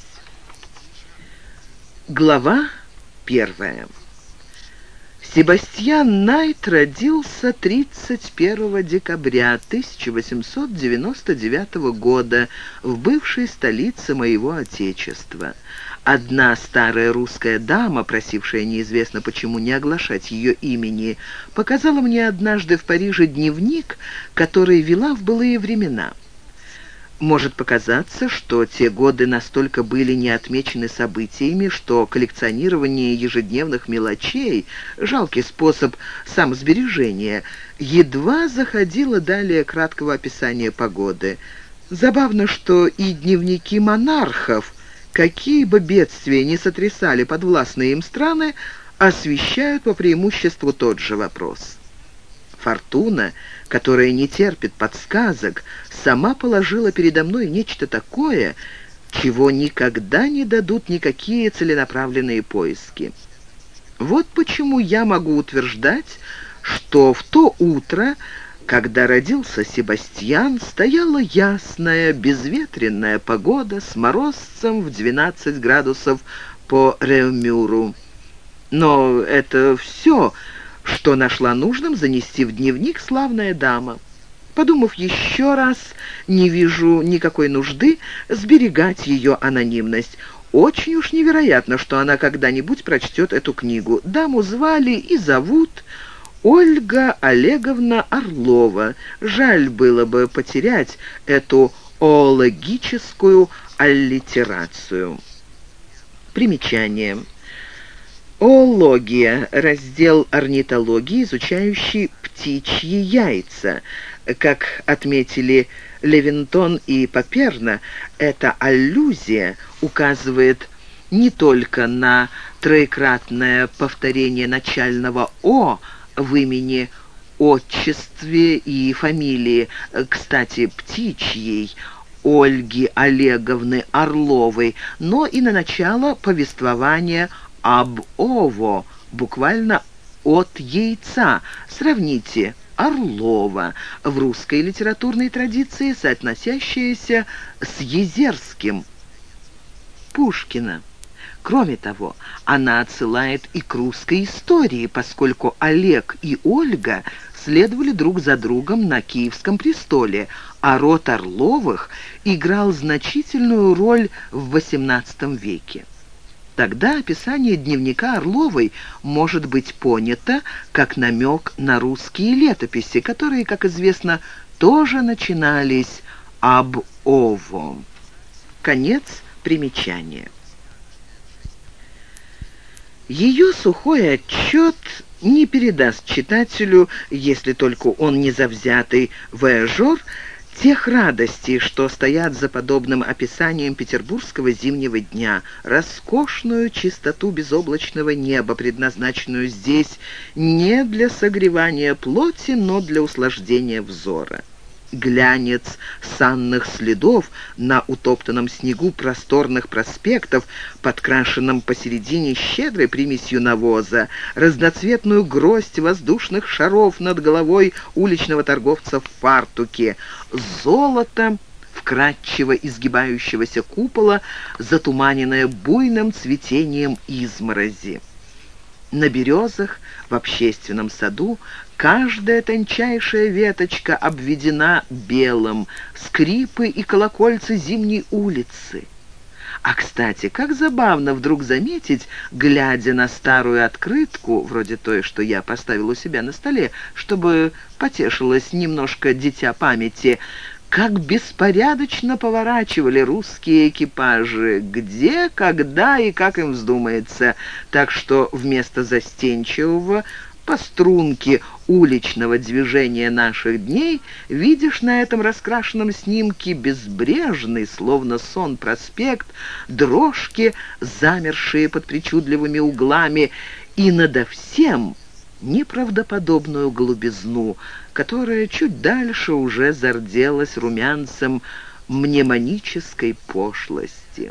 Глава первая. Себастьян Найт родился тридцать первого декабря тысяча восемьсот девяносто девятого года в бывшей столице моего отечества. Одна старая русская дама, просившая неизвестно почему не оглашать ее имени, показала мне однажды в Париже дневник, который вела в былые времена. Может показаться, что те годы настолько были не отмечены событиями, что коллекционирование ежедневных мелочей, жалкий способ самосбережения, едва заходило далее краткого описания погоды. Забавно, что и дневники монархов, какие бы бедствия ни сотрясали подвластные им страны, освещают по преимуществу тот же вопрос. Фортуна, которая не терпит подсказок, сама положила передо мной нечто такое, чего никогда не дадут никакие целенаправленные поиски. Вот почему я могу утверждать, что в то утро, когда родился Себастьян, стояла ясная, безветренная погода с морозцем в двенадцать градусов по Реумюру. Но это все. что нашла нужным занести в дневник славная дама. Подумав еще раз, не вижу никакой нужды сберегать ее анонимность. Очень уж невероятно, что она когда-нибудь прочтет эту книгу. Даму звали и зовут Ольга Олеговна Орлова. Жаль было бы потерять эту оологическую аллитерацию. Примечание. Оология – раздел орнитологии, изучающий птичьи яйца. Как отметили Левинтон и Паперна, эта аллюзия указывает не только на троекратное повторение начального «о» в имени, отчестве и фамилии, кстати, птичьей, Ольги Олеговны Орловой, но и на начало повествования об ово, буквально «от яйца». Сравните Орлова, в русской литературной традиции соотносящаяся с Езерским, Пушкина. Кроме того, она отсылает и к русской истории, поскольку Олег и Ольга следовали друг за другом на Киевском престоле, а род Орловых играл значительную роль в восемнадцатом веке. Тогда описание дневника Орловой может быть понято как намек на русские летописи, которые, как известно, тоже начинались об ово. Конец примечания. Ее сухой отчет не передаст читателю, если только он не завзятый вояжер, тех радостей, что стоят за подобным описанием петербургского зимнего дня, роскошную чистоту безоблачного неба, предназначенную здесь не для согревания плоти, но для услаждения взора. Глянец санных следов на утоптанном снегу просторных проспектов, подкрашенном посередине щедрой примесью навоза, разноцветную гроздь воздушных шаров над головой уличного торговца в фартуке, золото вкрадчиво изгибающегося купола, затуманенное буйным цветением изморози. На березах в общественном саду каждая тончайшая веточка обведена белым, скрипы и колокольцы зимней улицы. А, кстати, как забавно вдруг заметить, глядя на старую открытку, вроде той, что я поставил у себя на столе, чтобы потешилось немножко дитя памяти, как беспорядочно поворачивали русские экипажи, где, когда и как им вздумается, так что вместо застенчивого по струнке уличного движения наших дней видишь на этом раскрашенном снимке безбрежный, словно сон, проспект, дрожки, замершие под причудливыми углами, и надо всем неправдоподобную голубизну, которая чуть дальше уже зарделась румянцем мнемонической пошлости.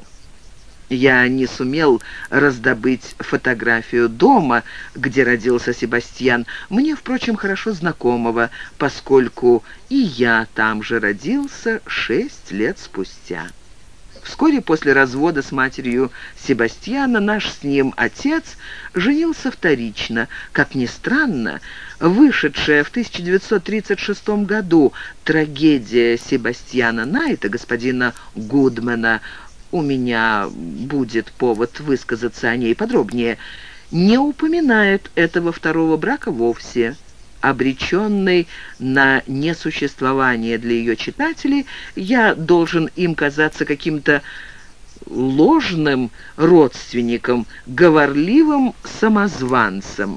Я не сумел раздобыть фотографию дома, где родился Себастьян, мне, впрочем, хорошо знакомого, поскольку и я там же родился шесть лет спустя. Вскоре после развода с матерью Себастьяна наш с ним отец женился вторично. Как ни странно, вышедшая в тысяча девятьсот тридцать шестом году трагедия Себастьяна Найта, господина Гудмана, у меня будет повод высказаться о ней подробнее, не упоминает этого второго брака вовсе. Обреченный на несуществование для ее читателей, я должен им казаться каким-то ложным родственником, говорливым самозванцем.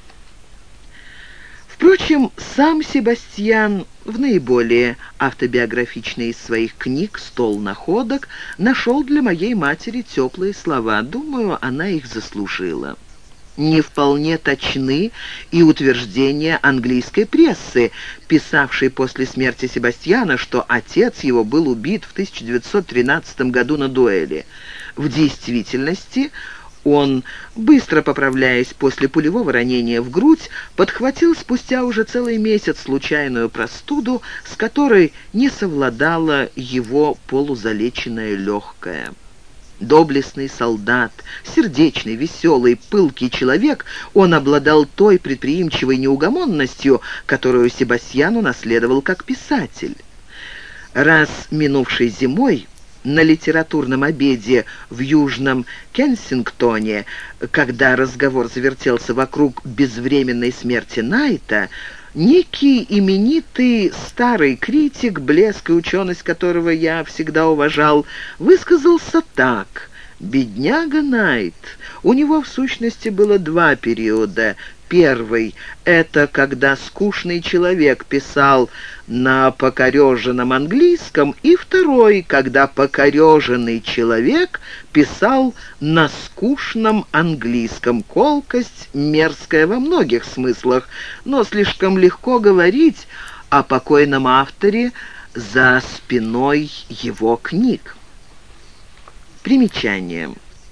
Впрочем, сам Себастьян в наиболее автобиографичной из своих книг «Стол находок» нашел для моей матери теплые слова. Думаю, она их заслужила. Не вполне точны и утверждения английской прессы, писавшей после смерти Себастьяна, что отец его был убит в тысяча девятьсот тринадцатом году на дуэли. В действительности он, быстро поправляясь после пулевого ранения в грудь, подхватил спустя уже целый месяц случайную простуду, с которой не совладало его полузалеченное легкое. Доблестный солдат, сердечный, веселый, пылкий человек, он обладал той предприимчивой неугомонностью, которую Себастьян унаследовал как писатель. Раз минувшей зимой на литературном обеде в Южном Кенсингтоне, когда разговор завертелся вокруг безвременной смерти Найта, некий именитый старый критик, блеск и ученость которого я всегда уважал, высказался так: «Бедняга Найт, у него в сущности было два периода. Первый — это когда скучный человек писал на покореженном английском, и второй, когда покореженный человек писал на скучном английском. Колкость мерзкая во многих смыслах, но слишком легко говорить о покойном авторе за спиной его книг». Примечание.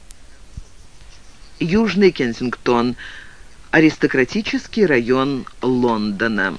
Южный Кенсингтон. Аристократический район Лондона.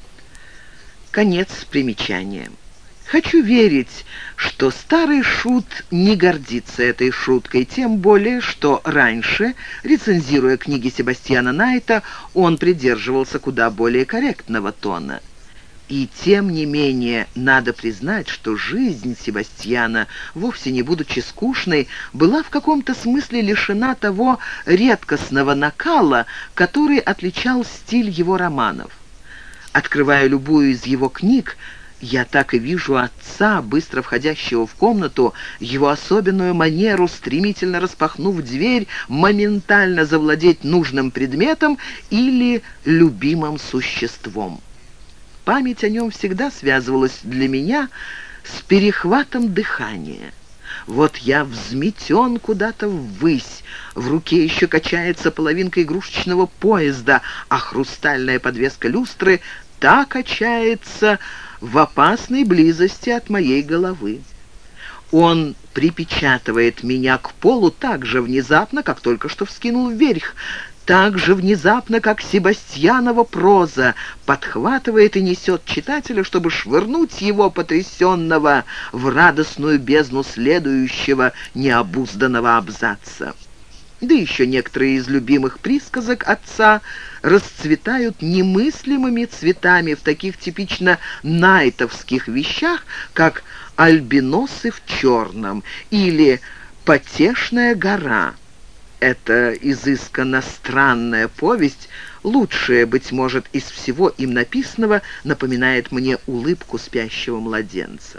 Конец примечания. Хочу верить, что старый шут не гордится этой шуткой, тем более, что раньше, рецензируя книги Себастьяна Найта, он придерживался куда более корректного тона. И тем не менее, надо признать, что жизнь Себастьяна, вовсе не будучи скучной, была в каком-то смысле лишена того редкостного накала, который отличал стиль его романов. Открывая любую из его книг, я так и вижу отца, быстро входящего в комнату, его особенную манеру, стремительно распахнув дверь, моментально завладеть нужным предметом или любимым существом. Память о нем всегда связывалась для меня с перехватом дыхания. Вот я взметен куда-то ввысь, в руке еще качается половинка игрушечного поезда, а хрустальная подвеска люстры так качается в опасной близости от моей головы. Он припечатывает меня к полу так же внезапно, как только что вскинул вверх, так же внезапно, как Себастьянова проза, подхватывает и несет читателя, чтобы швырнуть его, потрясенного, в радостную бездну следующего необузданного абзаца. Да еще некоторые из любимых присказок отца расцветают немыслимыми цветами в таких типично найтовских вещах, как «Альбиносы в черном» или «Потешная гора». Эта изысканно странная повесть, лучшая, быть может, из всего им написанного, напоминает мне улыбку спящего младенца.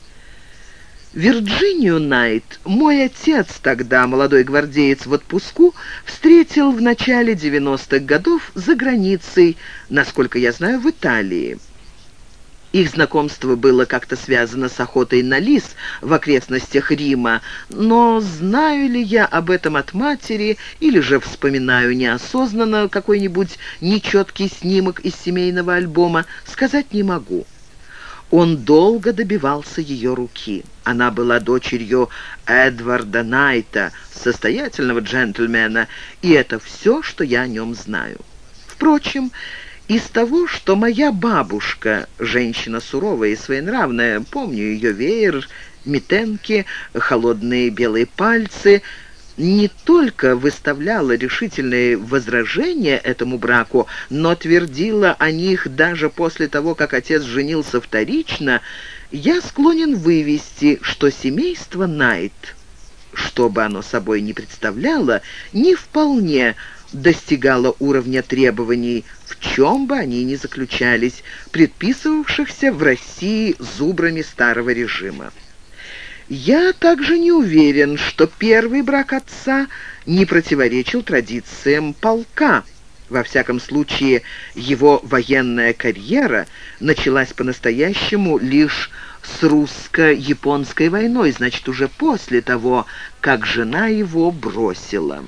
Вирджинию Найт мой отец, тогда молодой гвардеец в отпуску, встретил в начале девяностых годов за границей, насколько я знаю, в Италии. Их знакомство было как-то связано с охотой на лис в окрестностях Рима, но знаю ли я об этом от матери или же вспоминаю неосознанно какой-нибудь нечеткий снимок из семейного альбома, сказать не могу. Он долго добивался ее руки. Она была дочерью Эдварда Найта, состоятельного джентльмена, и это все, что я о нем знаю. Впрочем, из того, что моя бабушка, женщина суровая и своенравная, помню ее веер, митенки, холодные белые пальцы, не только выставляла решительные возражения этому браку, но твердила о них даже после того, как отец женился вторично, я склонен вывести, что семейство Найт, что бы оно собой ни представляло, не вполне достигало уровня требований, в чем бы они ни заключались, предписывавшихся в России зубрами старого режима. Я также не уверен, что первый брак отца не противоречил традициям полка. Во всяком случае, его военная карьера началась по-настоящему лишь с русско-японской войной, значит, уже после того, как жена его бросила.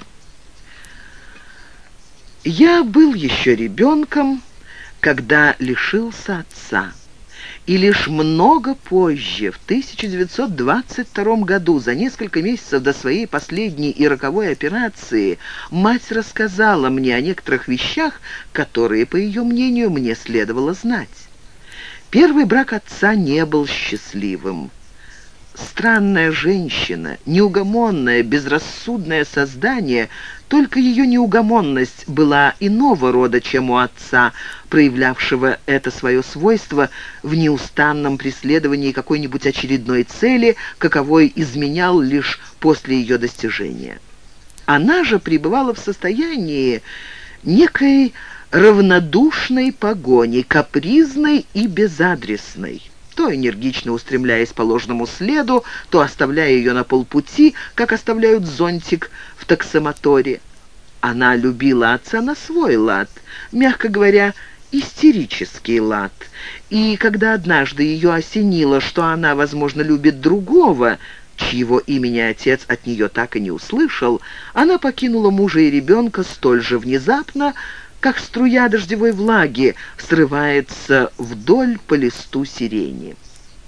Я был еще ребенком, когда лишился отца. И лишь много позже, в тысяча девятьсот двадцать втором году, за несколько месяцев до своей последней и роковой операции, мать рассказала мне о некоторых вещах, которые, по ее мнению, мне следовало знать. Первый брак отца не был счастливым. странная женщина, неугомонное, безрассудное создание, только ее неугомонность была иного рода, чем у отца, проявлявшего это свое свойство в неустанном преследовании какой-нибудь очередной цели, каковой изменял лишь после ее достижения. Она же пребывала в состоянии некой равнодушной погони, капризной и безадресной, то энергично устремляясь по ложному следу, то оставляя ее на полпути, как оставляют зонтик в таксомоторе. Она любила отца на свой лад, мягко говоря, истерический лад. И когда однажды ее осенило, что она, возможно, любит другого, чьего имени отец от нее так и не услышал, она покинула мужа и ребенка столь же внезапно, как струя дождевой влаги срывается вдоль по листу сирени.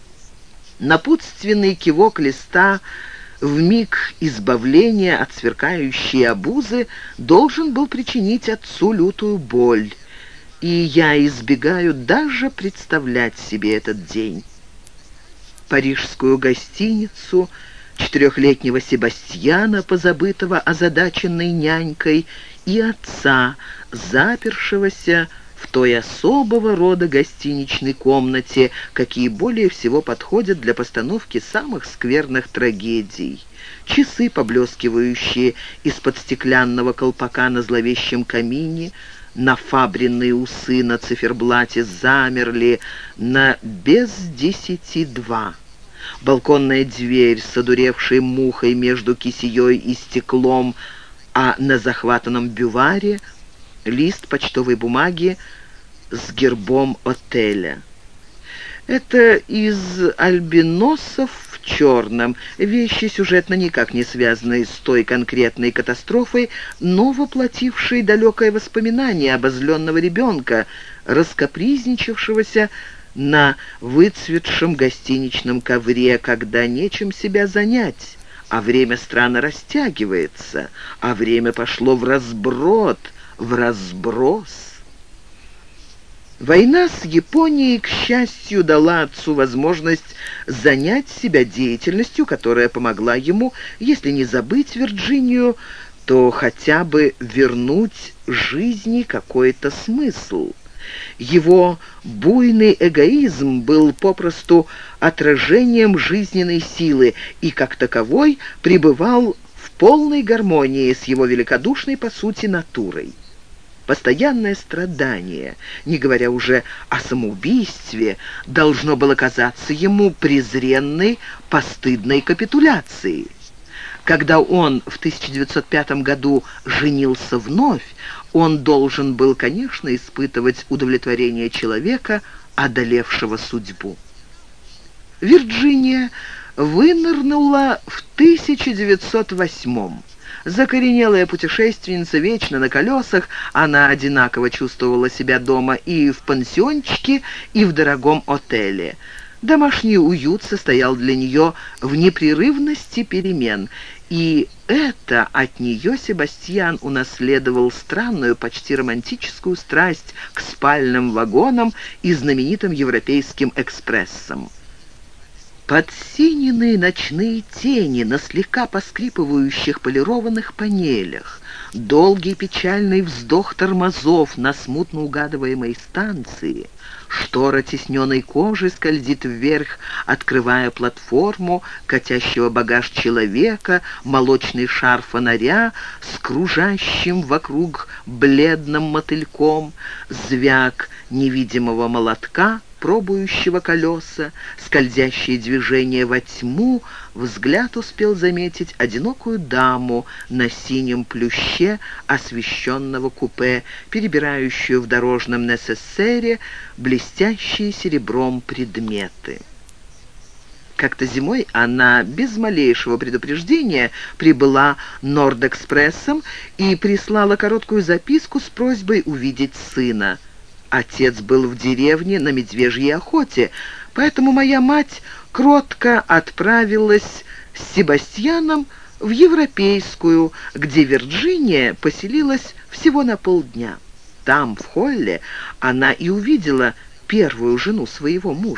Напутственный кивок листа в миг избавления от сверкающей обузы должен был причинить отцу лютую боль, и я избегаю даже представлять себе этот день. Парижскую гостиницу, четырехлетнего Себастьяна, позабытого озадаченной нянькой, и отца, запершегося в той особого рода гостиничной комнате, какие более всего подходят для постановки самых скверных трагедий. Часы, поблескивающие из-под стеклянного колпака на зловещем камине, нафабренные усы на циферблате замерли на без десяти два. Балконная дверь с одуревшей мухой между кисеей и стеклом, а на захватанном бюваре лист почтовой бумаги с гербом отеля. Это из «Альбиносов в черном», вещи сюжетно никак не связанные с той конкретной катастрофой, но воплотившие далекое воспоминание обозленного ребенка, раскапризничавшегося на выцветшем гостиничном ковре, когда нечем себя занять, а время странно растягивается, а время пошло в разброд, в разброс. Война с Японией, к счастью, дала отцу возможность занять себя деятельностью, которая помогла ему, если не забыть Вирджинию, то хотя бы вернуть жизни какой-то смысл. Его буйный эгоизм был попросту отражением жизненной силы и, как таковой, пребывал в полной гармонии с его великодушной, по сути, натурой. Постоянное страдание, не говоря уже о самоубийстве, должно было казаться ему презренной, постыдной капитуляцией. Когда он в тысяча девятьсот пятом году женился вновь, он должен был, конечно, испытывать удовлетворение человека, одолевшего судьбу. Вирджиния вынырнула в тысяча девятьсот восьмом. Закоренелая путешественница, вечно на колесах, она одинаково чувствовала себя дома и в пансиончике, и в дорогом отеле. Домашний уют состоял для нее в непрерывности перемен, и это от нее Себастьян унаследовал странную, почти романтическую страсть к спальным вагонам и знаменитым европейским экспрессам. Подсиненные ночные тени на слегка поскрипывающих полированных панелях, долгий печальный вздох тормозов на смутно угадываемой станции, штора тисненной кожи скользит вверх, открывая платформу катящего багаж человека, молочный шар фонаря с кружащим вокруг бледным мотыльком, звяк невидимого молотка, пробующего колеса, скользящие движения во тьму, взгляд успел заметить одинокую даму на синем плюще освещенного купе, перебирающую в дорожном несессере блестящие серебром предметы. Как-то зимой она без малейшего предупреждения прибыла Норд-экспрессом и прислала короткую записку с просьбой увидеть сына. Отец был в деревне на медвежьей охоте, поэтому моя мать кротко отправилась с Себастьяном в Европейскую, где Вирджиния поселилась всего на полдня. Там, в холле, она и увидела первую жену своего мужа.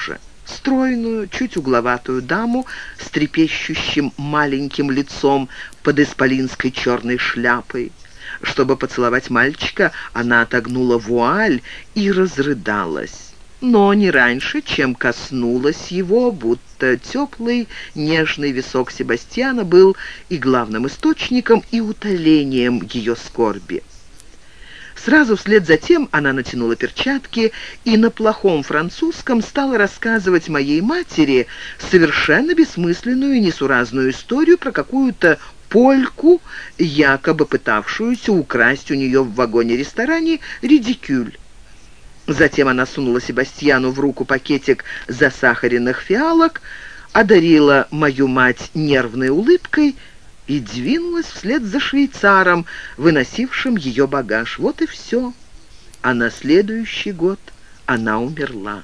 стройную, чуть угловатую даму с трепещущим маленьким лицом под исполинской черной шляпой. Чтобы поцеловать мальчика, она отогнула вуаль и разрыдалась, но не раньше, чем коснулась его, будто теплый нежный висок Себастьяна был и главным источником, и утолением ее скорби. Сразу вслед за тем она натянула перчатки и на плохом французском стала рассказывать моей матери совершенно бессмысленную и несуразную историю про какую-то польку, якобы пытавшуюся украсть у нее в вагоне-ресторане редикюль. Затем она сунула Себастьяну в руку пакетик засахаренных фиалок, одарила мою мать нервной улыбкой и двинулась вслед за швейцаром, выносившим ее багаж. Вот и все. А на следующий год она умерла.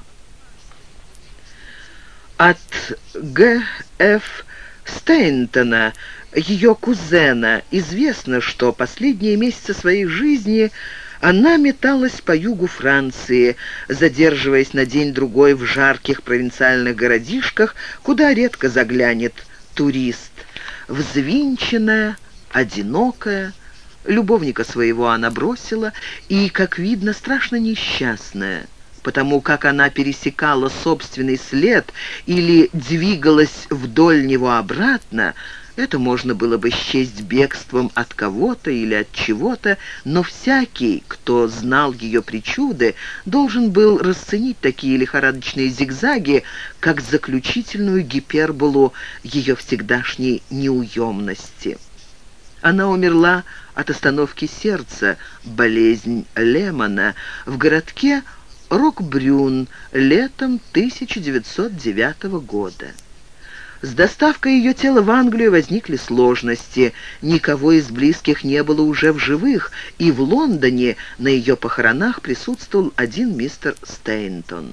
От Г Ф Стейнтона, ее кузена, известно, что последние месяцы своей жизни она металась по югу Франции, задерживаясь на день-другой в жарких провинциальных городишках, куда редко заглянет турист. Взвинченная, одинокая, любовника своего она бросила и, как видно, страшно несчастная, потому как она пересекала собственный след или двигалась вдоль него обратно. Это можно было бы счесть бегством от кого-то или от чего-то, но всякий, кто знал ее причуды, должен был расценить такие лихорадочные зигзаги, как заключительную гиперболу ее всегдашней неуемности. Она умерла от остановки сердца, болезнь Лемона, в городке Рокбрюн летом тысяча девятьсот девятого года. С доставкой ее тела в Англию возникли сложности. Никого из близких не было уже в живых, и в Лондоне на ее похоронах присутствовал один мистер Стейнтон.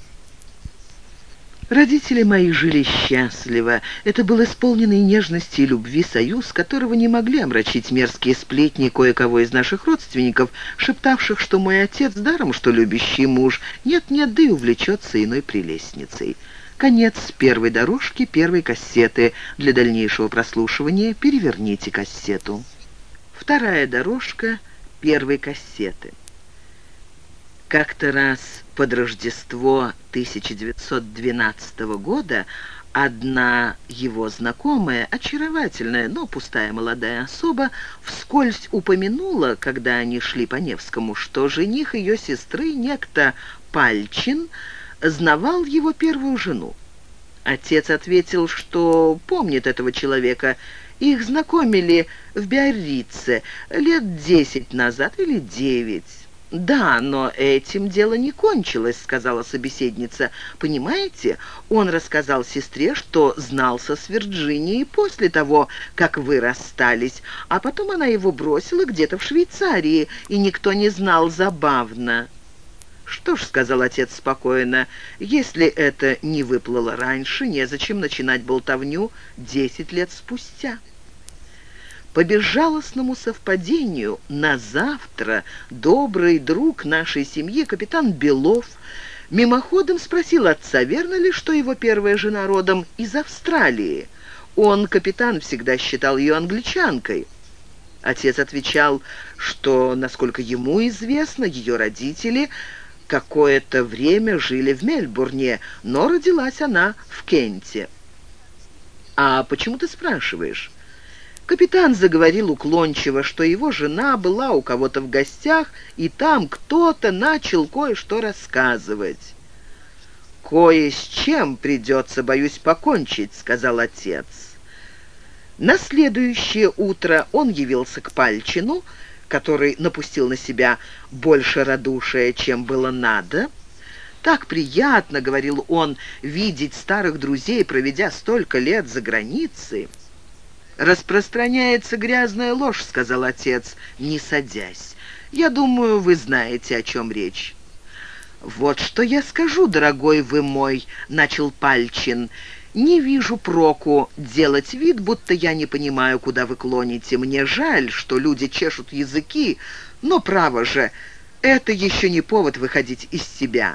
Родители мои жили счастливо. Это был исполненный нежности и любви союз, которого не могли омрачить мерзкие сплетни кое-кого из наших родственников, шептавших, что мой отец, даром что любящий муж, нет-нет, да и увлечется иной прелестницей. Конец первой дорожки первой кассеты. Для дальнейшего прослушивания переверните кассету. Вторая дорожка первой кассеты. Как-то раз под Рождество тысяча девятьсот двенадцатого года одна его знакомая, очаровательная, но пустая молодая особа, вскользь упомянула, когда они шли по Невскому, что жених ее сестры, некто Пальчин, знавал его первую жену. Отец ответил, что помнит этого человека. Их знакомили в Биаррице лет десять назад или девять. «Да, но этим дело не кончилось», — сказала собеседница. «Понимаете, он рассказал сестре, что знался с Вирджинией после того, как вы расстались, а потом она его бросила где-то в Швейцарии, и никто не знал. Забавно». «Что ж», — сказал отец спокойно, — «если это не выплыло раньше, незачем начинать болтовню десять лет спустя». По безжалостному совпадению, на завтра добрый друг нашей семьи, капитан Белов, мимоходом спросил отца, верно ли, что его первая жена родом из Австралии. Он, капитан, всегда считал ее англичанкой. Отец отвечал, что, насколько ему известно, ее родители какое-то время жили в Мельбурне, но родилась она в Кенте. «А почему ты спрашиваешь?» Капитан заговорил уклончиво, что его жена была у кого-то в гостях, и там кто-то начал кое-что рассказывать. «Кое с чем придется, боюсь, покончить», — сказал отец. На следующее утро он явился к Пальчину, который напустил на себя больше радушия, чем было надо. «Так приятно, — говорил он, — видеть старых друзей, проведя столько лет за границей». «Распространяется грязная ложь, — сказал отец, не садясь. Я думаю, вы знаете, о чем речь». «Вот что я скажу, дорогой вы мой, — начал Пальчин, — не вижу проку делать вид, будто я не понимаю, куда вы клоните. Мне жаль, что люди чешут языки, но, право же, это еще не повод выходить из себя.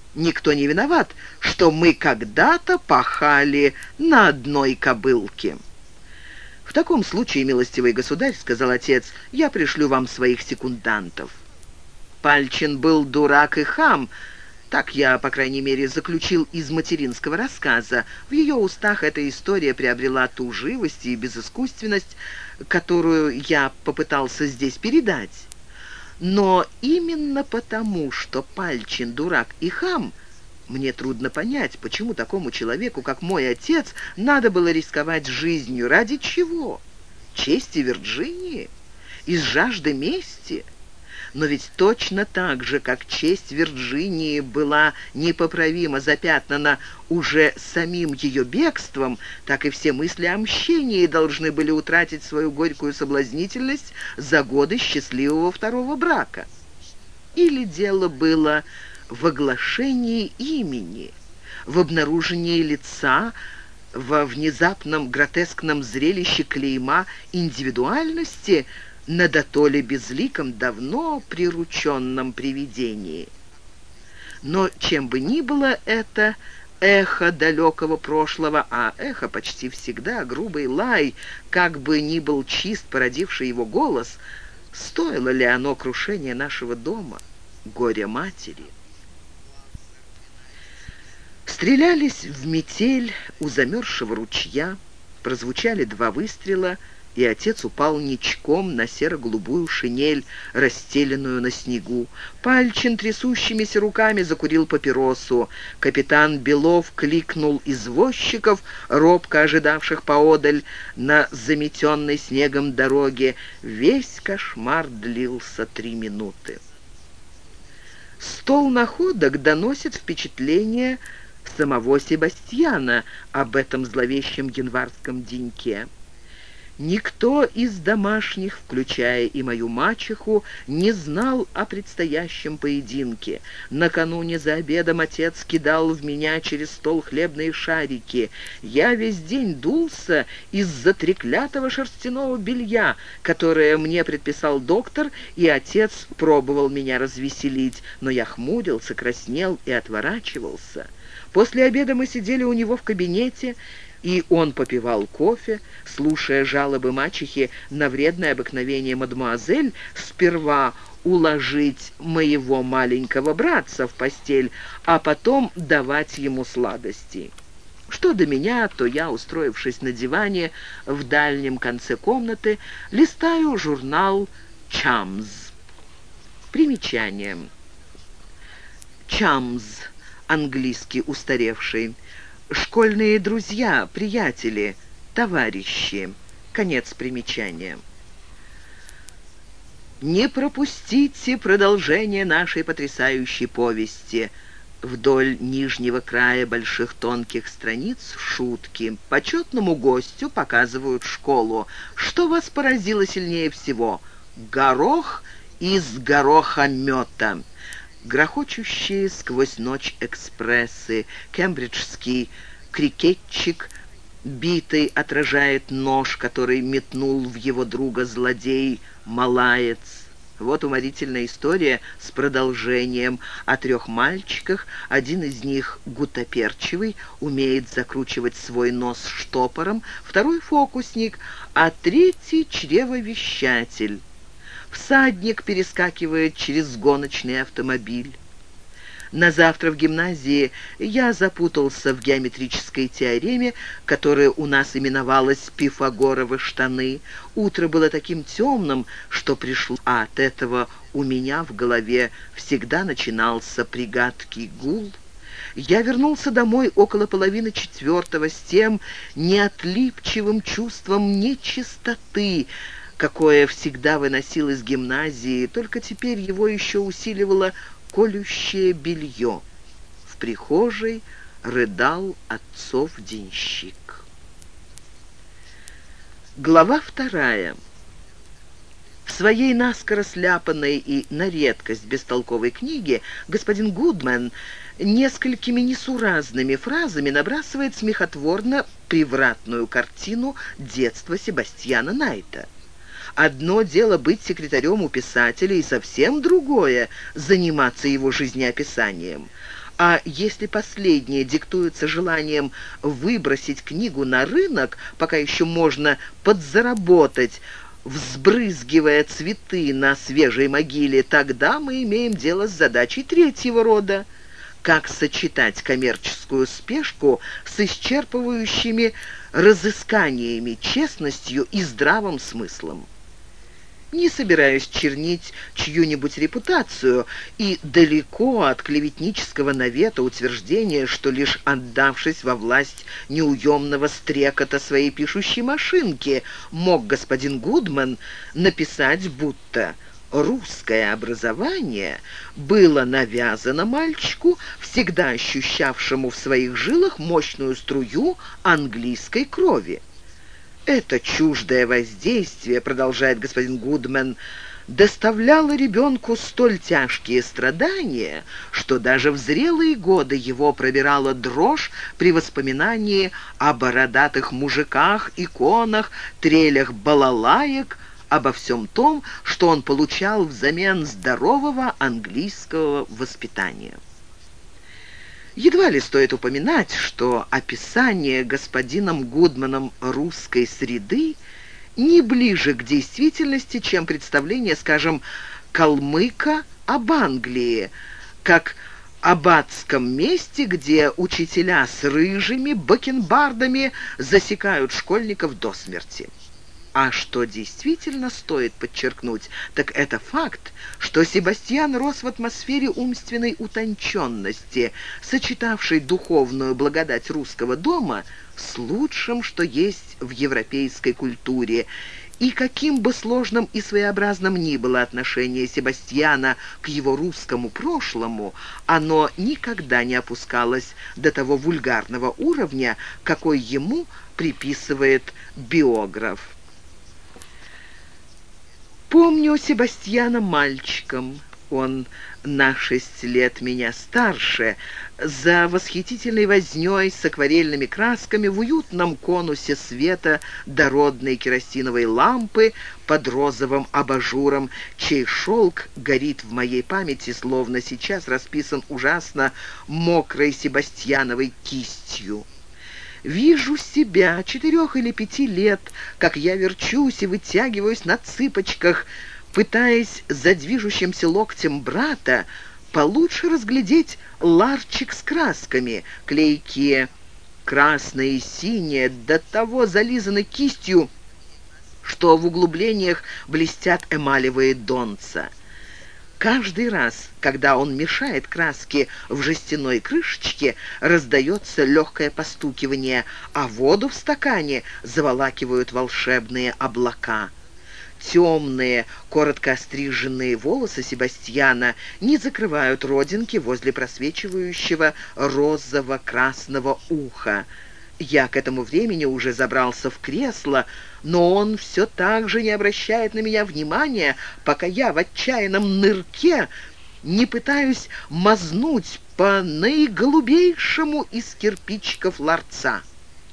Никто не виноват, что мы когда-то пахали на одной кобылке». «В таком случае, милостивый государь, — сказал отец, — я пришлю вам своих секундантов». Пальчин был дурак и хам, так я, по крайней мере, заключил из материнского рассказа. В ее устах эта история приобрела ту живость и безыскусственность, которую я попытался здесь передать. Но именно потому, что Пальчин дурак и хам, мне трудно понять, почему такому человеку, как мой отец, надо было рисковать жизнью. Ради чего? Чести Вирджинии? Из жажды мести? Но ведь точно так же, как честь Вирджинии была непоправимо запятнана уже самим ее бегством, так и все мысли о мщении должны были утратить свою горькую соблазнительность за годы счастливого второго брака. Или дело было в оглашении имени, в обнаружении лица, во внезапном гротескном зрелище клейма индивидуальности на дотоле безликом, давно прирученном привидении. Но чем бы ни было это эхо далекого прошлого, а эхо почти всегда грубый лай, как бы ни был чист породивший его голос, стоило ли оно крушения нашего дома, горя матери? Стрелялись в метель у замерзшего ручья, прозвучали два выстрела, и отец упал ничком на серо-голубую шинель, расстеленную на снегу. Пальчин трясущимися руками закурил папиросу. Капитан Белов кликнул извозчиков, робко ожидавших поодаль на заметенной снегом дороге. Весь кошмар длился три минуты. Стол находок доносит впечатление самого Себастьяна об этом зловещем январском деньке. Никто из домашних, включая и мою мачеху, не знал о предстоящем поединке. Накануне за обедом отец кидал в меня через стол хлебные шарики. Я весь день дулся из-за треклятого шерстяного белья, которое мне предписал доктор, и отец пробовал меня развеселить, но я хмурился, краснел и отворачивался. После обеда мы сидели у него в кабинете, и он попивал кофе, слушая жалобы мачехи на вредное обыкновение мадемуазель сперва уложить моего маленького братца в постель, а потом давать ему сладости. Что до меня, то я, устроившись на диване в дальнем конце комнаты, листаю журнал «Чамз». Примечание. «Чамз», английский устаревший. Школьные друзья, приятели, товарищи. Конец примечания. Не пропустите продолжение нашей потрясающей повести. Вдоль нижнего края больших тонких страниц шутки. Почетному гостю показывают школу. Что вас поразило сильнее всего? Горох из горохомета. Грохочущие сквозь ночь экспрессы, кембриджский крикетчик, битый отражает нож, который метнул в его друга злодей Малаец. Вот уморительная история с продолжением о трех мальчиках. Один из них, гутоперчивый, умеет закручивать свой нос штопором, второй фокусник, а третий чревовещатель. Всадник перескакивает через гоночный автомобиль. На завтра в гимназии я запутался в геометрической теореме, которая у нас именовалась «Пифагоровы штаны». Утро было таким темным, что пришло, а от этого у меня в голове всегда начинался пригадкий гул. Я вернулся домой около половины четвертого с тем неотлипчивым чувством нечистоты, какое всегда выносил из гимназии, только теперь его еще усиливало колющее белье. В прихожей рыдал отцов денщик. Глава вторая. В своей наскоро сляпанной и на редкость бестолковой книге господин Гудман несколькими несуразными фразами набрасывает смехотворно превратную картину детства Себастьяна Найта. Одно дело быть секретарем у писателя, и совсем другое — заниматься его жизнеописанием. А если последнее диктуется желанием выбросить книгу на рынок, пока еще можно подзаработать, взбрызгивая цветы на свежей могиле, тогда мы имеем дело с задачей третьего рода. Как сочетать коммерческую спешку с исчерпывающими разысканиями, честностью и здравым смыслом? Не собираюсь чернить чью-нибудь репутацию и далеко от клеветнического навета утверждения, что лишь отдавшись во власть неуемного стрекота своей пишущей машинки, мог господин Гудман написать, будто русское образование было навязано мальчику, всегда ощущавшему в своих жилах мощную струю английской крови. Это чуждое воздействие, продолжает господин Гудман, доставляло ребенку столь тяжкие страдания, что даже в зрелые годы его пробирала дрожь при воспоминании о бородатых мужиках, иконах, трелях балалаек, обо всем том, что он получал взамен здорового английского воспитания. Едва ли стоит упоминать, что описание господином Гудманом русской среды не ближе к действительности, чем представление, скажем, калмыка об Англии, как об адском месте, где учителя с рыжими бакенбардами засекают школьников до смерти. А что действительно стоит подчеркнуть, так это факт, что Себастьян рос в атмосфере умственной утонченности, сочетавшей духовную благодать русского дома с лучшим, что есть в европейской культуре. И каким бы сложным и своеобразным ни было отношение Себастьяна к его русскому прошлому, оно никогда не опускалось до того вульгарного уровня, какой ему приписывает биограф. Помню Себастьяна мальчиком, он на шесть лет меня старше, за восхитительной вознёй с акварельными красками в уютном конусе света дородной керосиновой лампы под розовым абажуром, чей шелк горит в моей памяти, словно сейчас расписан ужасно мокрой себастьяновой кистью. Вижу себя, четырех или пяти лет, как я верчусь и вытягиваюсь на цыпочках, пытаясь за движущимся локтем брата получше разглядеть ларчик с красками, клейкие красные и синие, до того зализаны кистью, что в углублениях блестят эмалевые донца. Каждый раз, когда он мешает краски в жестяной крышечке, раздается легкое постукивание, а воду в стакане заволакивают волшебные облака. Темные, коротко остриженные волосы Себастьяна не закрывают родинки возле просвечивающего розово-красного уха. Я к этому времени уже забрался в кресло, но он все так же не обращает на меня внимания, пока я в отчаянном нырке не пытаюсь мазнуть по наиголубейшему из кирпичиков ларца.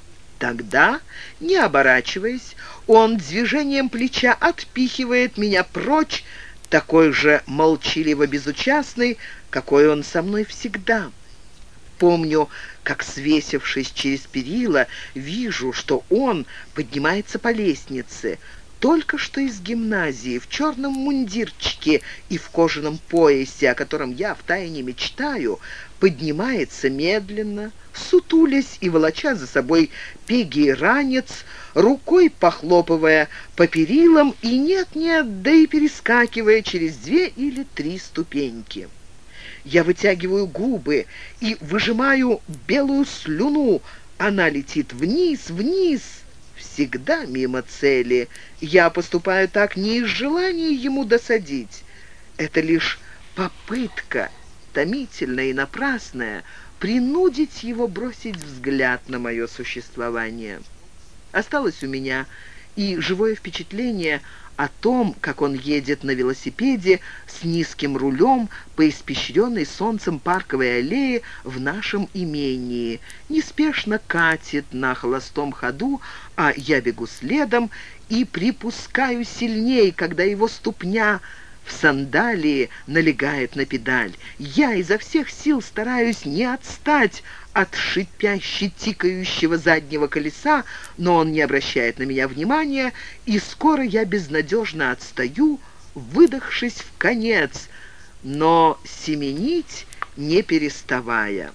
Тогда, не оборачиваясь, он движением плеча отпихивает меня прочь, такой же молчаливо-безучастный, какой он со мной всегда. Помню, как, свесившись через перила, вижу, что он поднимается по лестнице, только что из гимназии, в черном мундирчике и в кожаном поясе, о котором я втайне мечтаю, поднимается медленно, сутулясь и волоча за собой пегий ранец, рукой похлопывая по перилам и нет-нет, да и перескакивая через две или три ступеньки. Я вытягиваю губы и выжимаю белую слюну. Она летит вниз, вниз, всегда мимо цели. Я поступаю так не из желания ему досадить. Это лишь попытка, томительная и напрасная, принудить его бросить взгляд на мое существование. Осталось у меня и живое впечатление о том, как он едет на велосипеде с низким рулем по испещренной солнцем парковой аллее в нашем имении, неспешно катит на холостом ходу, а я бегу следом и припускаю сильней, когда его ступня в сандалии налегает на педаль. Я изо всех сил стараюсь не отстать от шипяще тикающего заднего колеса, но он не обращает на меня внимания, и скоро я безнадежно отстаю, выдохшись в конец, но семенить не переставая.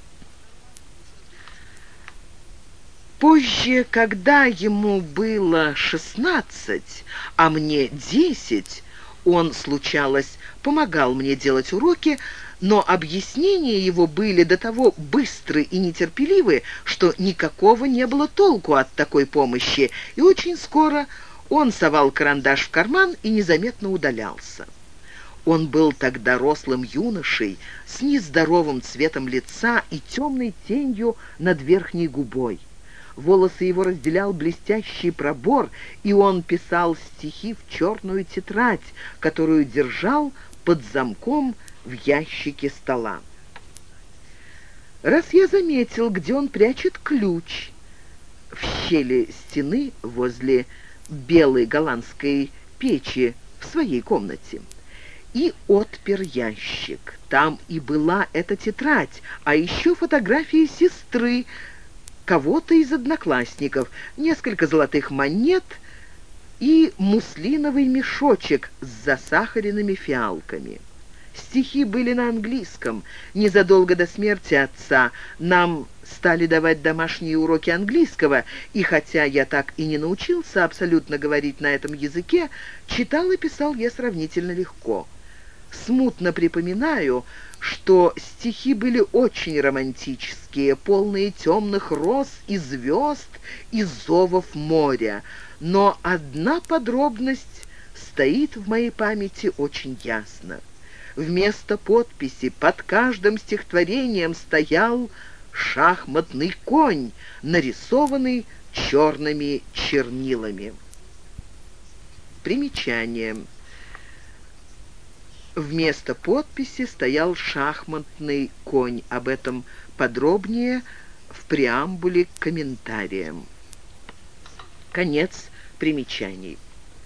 Позже, когда ему было шестнадцать, а мне десять, он, случалось, помогал мне делать уроки, но объяснения его были до того быстры и нетерпеливы, что никакого не было толку от такой помощи, и очень скоро он совал карандаш в карман и незаметно удалялся. Он был тогда рослым юношей, с нездоровым цветом лица и темной тенью над верхней губой. Волосы его разделял блестящий пробор, и он писал стихи в черную тетрадь, которую держал под замком в ящике стола. Раз я заметил, где он прячет ключ, в щели стены возле белой голландской печи в своей комнате, и отпер ящик. Там и была эта тетрадь, а еще фотографии сестры, кого-то из одноклассников, несколько золотых монет и муслиновый мешочек с засахаренными фиалками. Стихи были на английском. Незадолго до смерти отца нам стали давать домашние уроки английского, и хотя я так и не научился абсолютно говорить на этом языке, читал и писал я сравнительно легко. Смутно припоминаю, что стихи были очень романтические, полные темных роз и звезд и зовов моря, но одна подробность стоит в моей памяти очень ясно. Вместо подписи под каждым стихотворением стоял шахматный конь, нарисованный черными чернилами. Примечание. Вместо подписи стоял шахматный конь. Об этом подробнее в преамбуле к комментариям. Конец примечаний.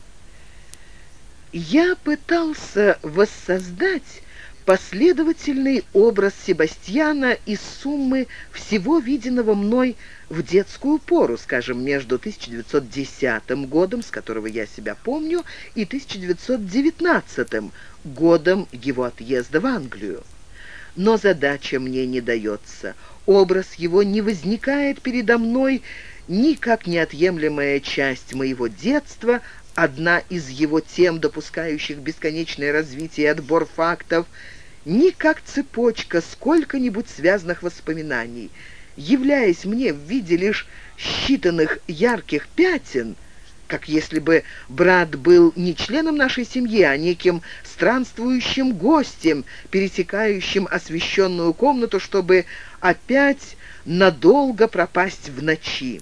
Я пытался воссоздать последовательный образ Себастьяна из суммы всего виденного мной в детскую пору, скажем, между тысяча девятьсот десятым годом, с которого я себя помню, и тысяча девятьсот девятнадцатым годом его отъезда в Англию. Но задача мне не дается. Образ его не возникает передо мной ни как неотъемлемая часть моего детства, одна из его тем, допускающих бесконечное развитие и отбор фактов, ни как цепочка сколько-нибудь связанных воспоминаний. Являясь мне в виде лишь считанных ярких пятен, как если бы брат был не членом нашей семьи, а неким странствующим гостем, пересекающим освещенную комнату, чтобы опять надолго пропасть в ночи.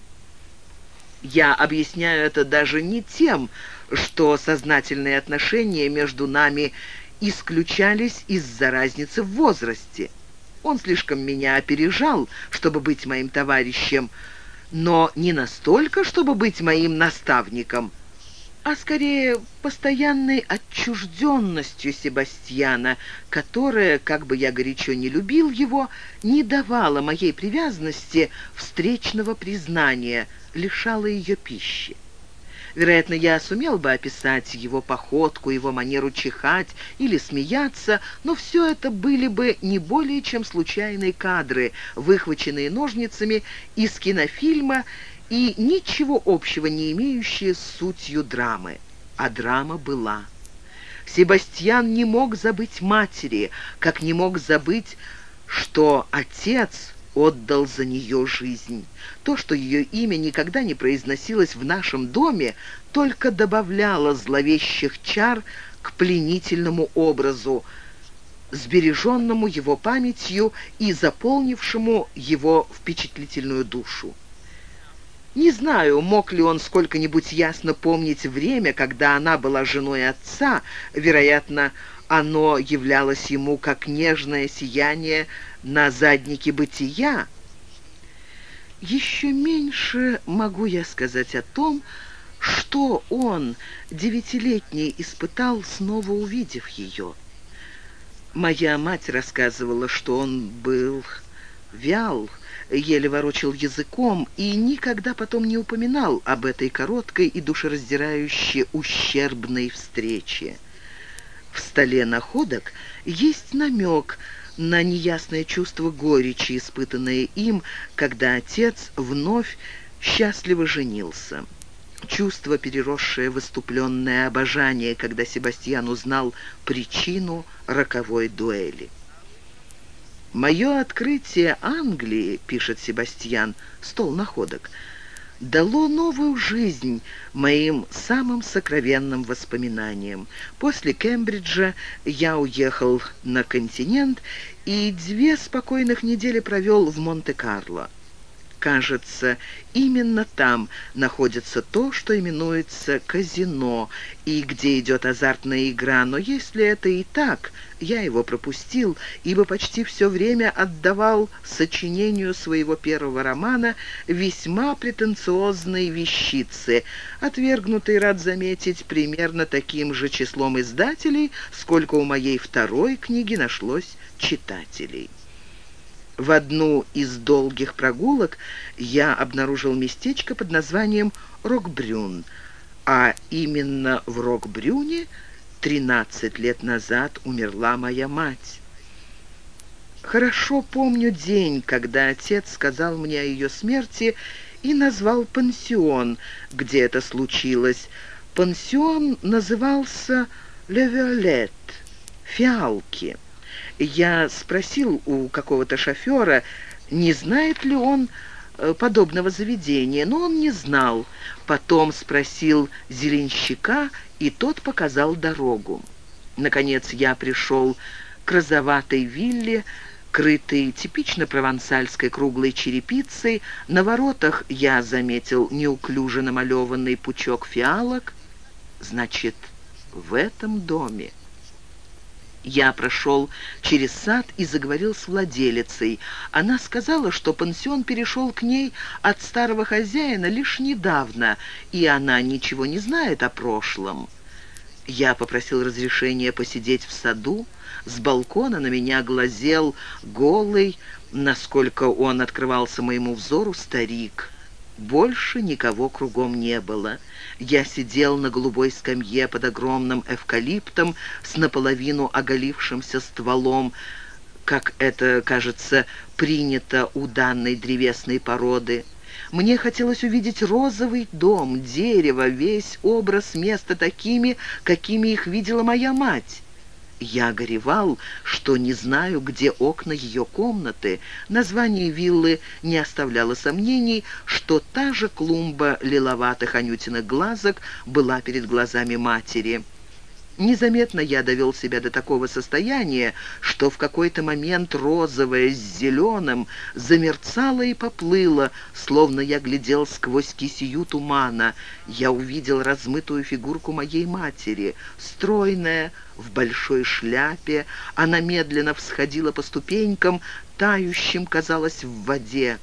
Я объясняю это даже не тем, что сознательные отношения между нами исключались из-за разницы в возрасте. Он слишком меня опережал, чтобы быть моим товарищем, но не настолько, чтобы быть моим наставником, а скорее постоянной отчужденностью Себастьяна, которая, как бы я горячо не любил его, не давала моей привязанности встречного признания, лишала ее пищи. Вероятно, я сумел бы описать его походку, его манеру чихать или смеяться, но все это были бы не более чем случайные кадры, выхваченные ножницами из кинофильма и ничего общего не имеющие с сутью драмы. А драма была. Себастьян не мог забыть матери, как не мог забыть, что отец отдал за нее жизнь. То, что ее имя никогда не произносилось в нашем доме, только добавляло зловещих чар к пленительному образу, сбереженному его памятью и заполнившему его впечатлительную душу. Не знаю, мог ли он сколько-нибудь ясно помнить время, когда она была женой отца. Вероятно, оно являлось ему как нежное сияние на заднике бытия. Еще меньше могу я сказать о том, Что он, девятилетний, испытал, снова увидев ее? Моя мать рассказывала, что он был вял, еле ворочал языком и никогда потом не упоминал об этой короткой и душераздирающе ущербной встрече. В столе находок есть намек на неясное чувство горечи, испытанное им, когда отец вновь счастливо женился. Чувство, переросшее в выступленное обожание, когда Себастьян узнал причину роковой дуэли. «Мое открытие Англии, — пишет Себастьян, стол находок, — дало новую жизнь моим самым сокровенным воспоминаниям. После Кембриджа я уехал на континент и две спокойных недели провел в Монте-Карло. Кажется, именно там находится то, что именуется казино, и где идет азартная игра, но если это и так, я его пропустил, ибо почти все время отдавал сочинению своего первого романа весьма претенциозной вещице, отвергнутой, рад заметить, примерно таким же числом издателей, сколько у моей второй книги нашлось читателей. В одну из долгих прогулок я обнаружил местечко под названием Рокбрюн, а именно в Рокбрюне тринадцать лет назад умерла моя мать. Хорошо помню день, когда отец сказал мне о ее смерти и назвал пансион, где это случилось. Пансион назывался «Le Violet» — «Фиалки». Я спросил у какого-то шофера, не знает ли он подобного заведения, но он не знал. Потом спросил зеленщика, и тот показал дорогу. Наконец я пришел к розоватой вилле, крытой типично провансальской круглой черепицей. На воротах я заметил неуклюже намалеванный пучок фиалок. Значит, в этом доме. Я прошел через сад и заговорил с владелицей. Она сказала, что пансион перешел к ней от старого хозяина лишь недавно, и она ничего не знает о прошлом. Я попросил разрешения посидеть в саду. С балкона на меня глазел голый, насколько он открывался моему взору, старик. Больше никого кругом не было. Я сидел на голубой скамье под огромным эвкалиптом с наполовину оголившимся стволом, как это, кажется, принято у данной древесной породы. Мне хотелось увидеть розовый дом, дерево, весь образ места такими, какими их видела моя мать. Я горевал, что не знаю, где окна ее комнаты. Название виллы не оставляло сомнений, что та же клумба лиловатых анютиных глазок была перед глазами матери. Незаметно я довел себя до такого состояния, что в какой-то момент розовое с зеленым замерцало и поплыло, словно я глядел сквозь кисею тумана. Я увидел размытую фигурку моей матери, стройная, в большой шляпе. Она медленно всходила по ступенькам, тающим, казалось, в воде.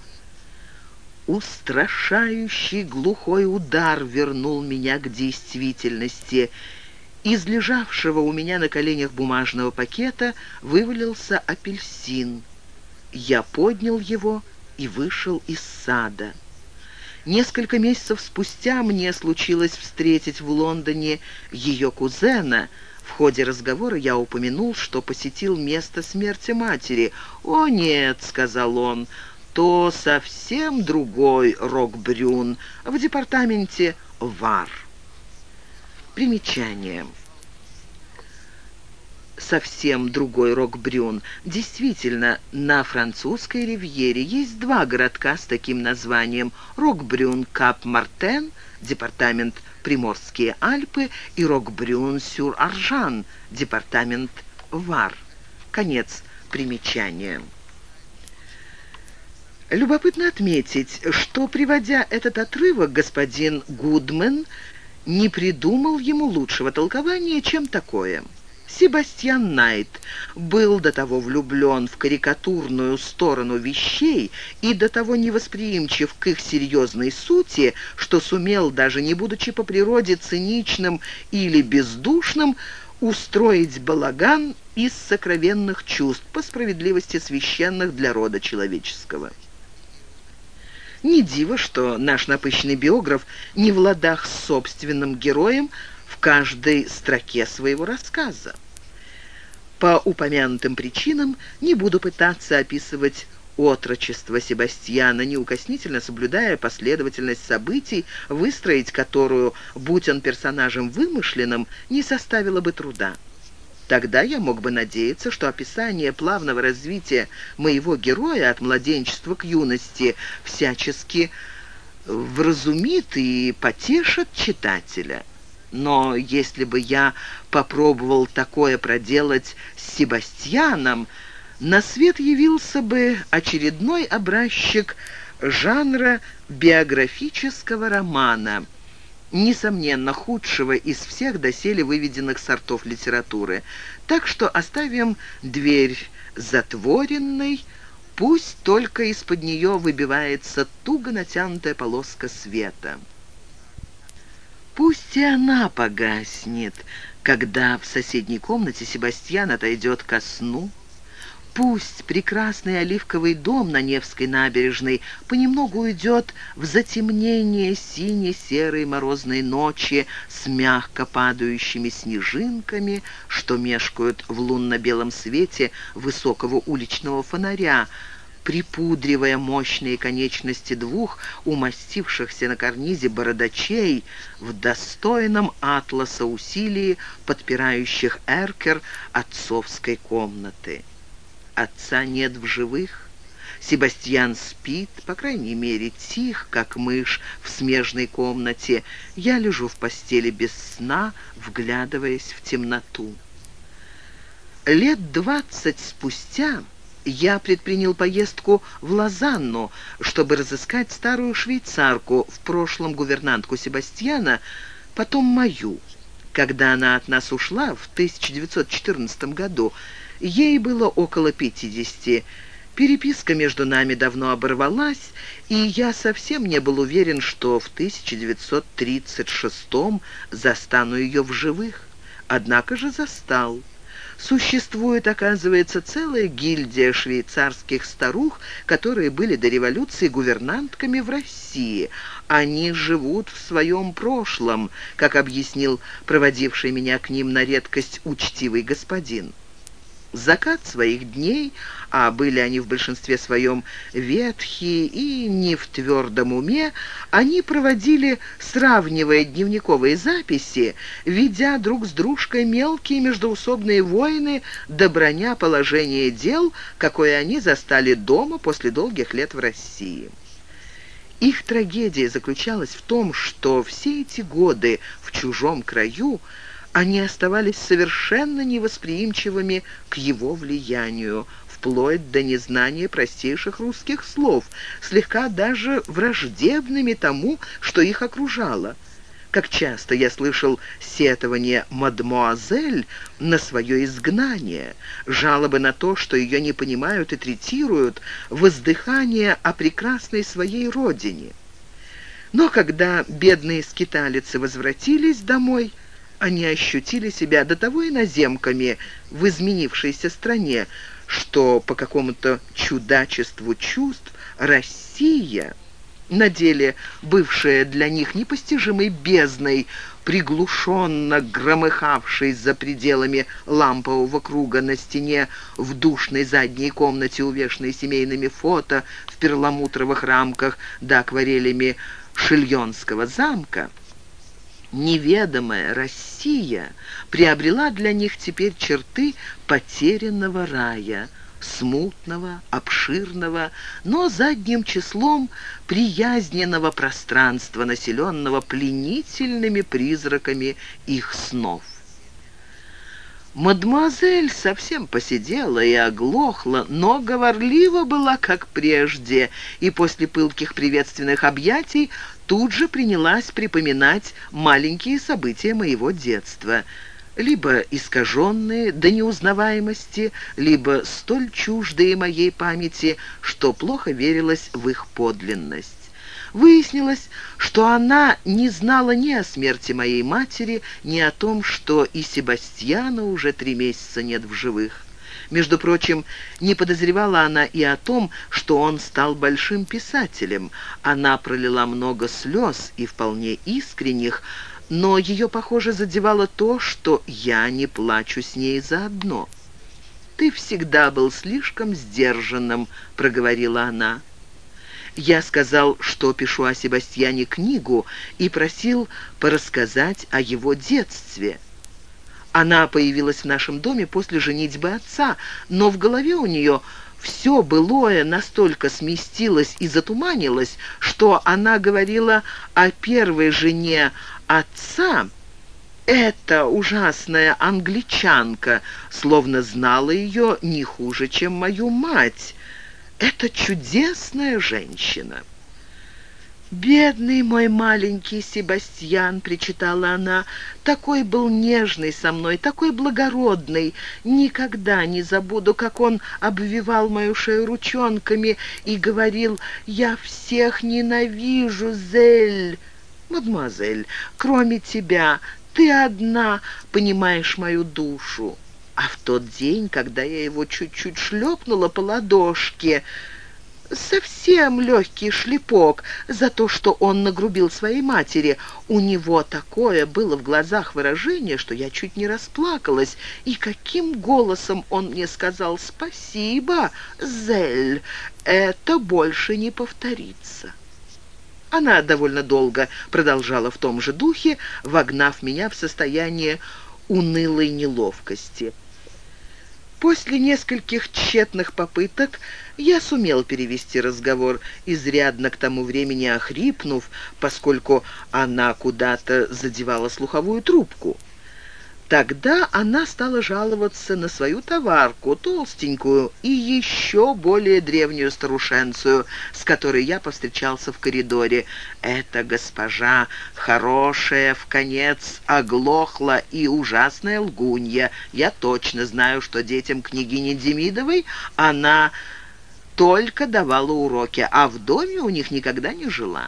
Устрашающий глухой удар вернул меня к действительности. Из лежавшего у меня на коленях бумажного пакета вывалился апельсин. Я поднял его и вышел из сада. Несколько месяцев спустя мне случилось встретить в Лондоне ее кузена. В ходе разговора я упомянул, что посетил место смерти матери. «О, нет», — сказал он, — «то совсем другой Рокбрюн в департаменте Вар». Примечание. Совсем другой Рокбрюн. Действительно, на французской ривьере есть два городка с таким названием: Рокбрюн-Кап-Мартен, департамент Приморские Альпы, и Рокбрюн-Сюр-Аржан, департамент Вар. Конец примечания. Любопытно отметить, что, приводя этот отрывок, господин Гудмен не придумал ему лучшего толкования, чем такое. Себастьян Найт был до того влюблен в карикатурную сторону вещей и до того невосприимчив к их серьезной сути, что сумел, даже не будучи по природе циничным или бездушным, устроить балаган из сокровенных чувств, по справедливости священных для рода человеческого. Не диво, что наш напыщенный биограф не в ладах с собственным героем в каждой строке своего рассказа. По упомянутым причинам не буду пытаться описывать отрочество Себастьяна, неукоснительно соблюдая последовательность событий, выстроить которую, будь он персонажем вымышленным, не составило бы труда. Тогда я мог бы надеяться, что описание плавного развития моего героя от младенчества к юности всячески вразумит и потешит читателя. Но если бы я попробовал такое проделать с Себастьяном, на свет явился бы очередной образчик жанра биографического романа, несомненно, худшего из всех доселе выведенных сортов литературы. Так что оставим дверь затворенной, пусть только из-под нее выбивается туго натянутая полоска света. Пусть и она погаснет, когда в соседней комнате Себастьян отойдет ко сну. Пусть прекрасный оливковый дом на Невской набережной понемногу уйдет в затемнение сине-серой морозной ночи с мягко падающими снежинками, что мешкают в лунно-белом свете высокого уличного фонаря, припудривая мощные конечности двух умастившихся на карнизе бородачей в достойном атласа усилии, подпирающих эркер отцовской комнаты. Отца нет в живых. Себастьян спит, по крайней мере, тих, как мышь в смежной комнате. Я лежу в постели без сна, вглядываясь в темноту. Лет двадцать спустя я предпринял поездку в Лозанну, чтобы разыскать старую швейцарку, в прошлом гувернантку Себастьяна, потом мою. Когда она от нас ушла в тысяча девятьсот четырнадцатом году, ей было около пятидесяти. Переписка между нами давно оборвалась, и я совсем не был уверен, что в тысяча девятьсот тридцать шестом застану ее в живых. Однако же застал. Существует, оказывается, целая гильдия швейцарских старух, которые были до революции гувернантками в России. Они живут в своем прошлом, как объяснил проводивший меня к ним на редкость учтивый господин. Закат своих дней, а были они в большинстве своем ветхие и не в твердом уме, они проводили, сравнивая дневниковые записи, ведя друг с дружкой мелкие междоусобные войны, да броня положение дел, какое они застали дома после долгих лет в России. Их трагедия заключалась в том, что все эти годы в чужом краю они оставались совершенно невосприимчивыми к его влиянию, вплоть до незнания простейших русских слов, слегка даже враждебными тому, что их окружало. Как часто я слышал сетование мадмуазель на свое изгнание, жалобы на то, что ее не понимают и третируют, воздыхание о прекрасной своей родине. Но когда бедные скиталицы возвратились домой, они ощутили себя до того иноземками в изменившейся стране, что по какому-то чудачеству чувств Россия, на деле бывшая для них непостижимой бездной, приглушенно громыхавшей за пределами лампового круга на стене в душной задней комнате, увешанной семейными фото в перламутровых рамках да акварелями Шильонского замка, неведомая Россия приобрела для них теперь черты потерянного рая, смутного, обширного, но задним числом приязненного пространства, населенного пленительными призраками их снов. Мадемуазель совсем посидела и оглохла, но говорлива была, как прежде, и после пылких приветственных объятий тут же принялась припоминать маленькие события моего детства. либо искаженные до неузнаваемости, либо столь чуждые моей памяти, что плохо верилось в их подлинность. Выяснилось, что она не знала ни о смерти моей матери, ни о том, что и Себастьяна уже три месяца нет в живых. Между прочим, не подозревала она и о том, что он стал большим писателем. Она пролила много слез и вполне искренних, но ее, похоже, задевало то, что я не плачу с ней заодно. «Ты всегда был слишком сдержанным», — проговорила она. Я сказал, что пишу о Себастьяне книгу, и просил порассказать о его детстве. Она появилась в нашем доме после женитьбы отца, но в голове у нее все былое настолько сместилось и затуманилось, что она говорила о первой жене отца. Эта ужасная англичанка словно знала ее не хуже, чем мою мать. Это чудесная женщина. «Бедный мой маленький Себастьян», — причитала она, — «такой был нежный со мной, такой благородный. Никогда не забуду, как он обвивал мою шею ручонками и говорил: «Я всех ненавижу, Зель, мадемуазель, кроме тебя. Ты одна понимаешь мою душу». А в тот день, когда я его чуть-чуть шлепнула по ладошке, совсем легкий шлепок за то, что он нагрубил своей матери, у него такое было в глазах выражение, что я чуть не расплакалась. И каким голосом он мне сказал: «Спасибо, Зель, это больше не повторится». Она довольно долго продолжала в том же духе, вогнав меня в состояние унылой неловкости. После нескольких тщетных попыток я сумел перевести разговор, изрядно к тому времени охрипнув, поскольку она куда-то задевала слуховую трубку. Тогда она стала жаловаться на свою товарку, толстенькую и еще более древнюю старушенцию, с которой я повстречался в коридоре. Эта госпожа, хорошая вконец, оглохла и ужасная лгунья. Я точно знаю, что детям княгини Демидовой она только давала уроки, а в доме у них никогда не жила.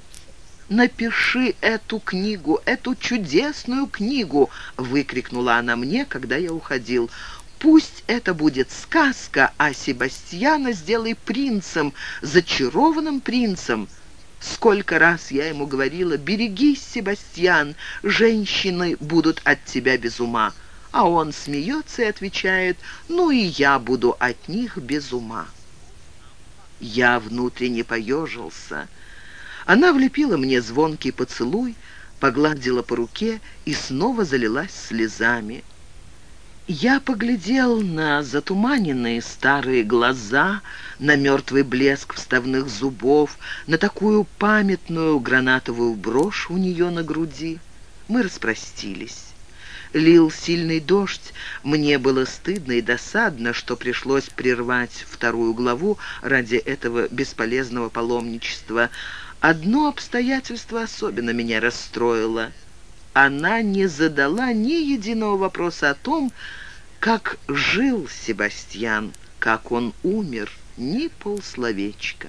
«Напиши эту книгу, эту чудесную книгу!» — выкрикнула она мне, когда я уходил. «Пусть это будет сказка, а Себастьяна сделай принцем, зачарованным принцем». Сколько раз я ему говорила: «Берегись, Себастьян, женщины будут от тебя без ума». А он смеется и отвечает: «Ну и я буду от них без ума». Я внутренне поежился. Она влепила мне звонкий поцелуй, погладила по руке и снова залилась слезами. Я поглядел на затуманенные старые глаза, на мертвый блеск вставных зубов, на такую памятную гранатовую брошь у нее на груди. Мы распростились. Лил сильный дождь. Мне было стыдно и досадно, что пришлось прервать вторую главу ради этого бесполезного паломничества. Одно обстоятельство особенно меня расстроило. Она не задала ни единого вопроса о том, как жил Себастьян, как он умер, ни полсловечка.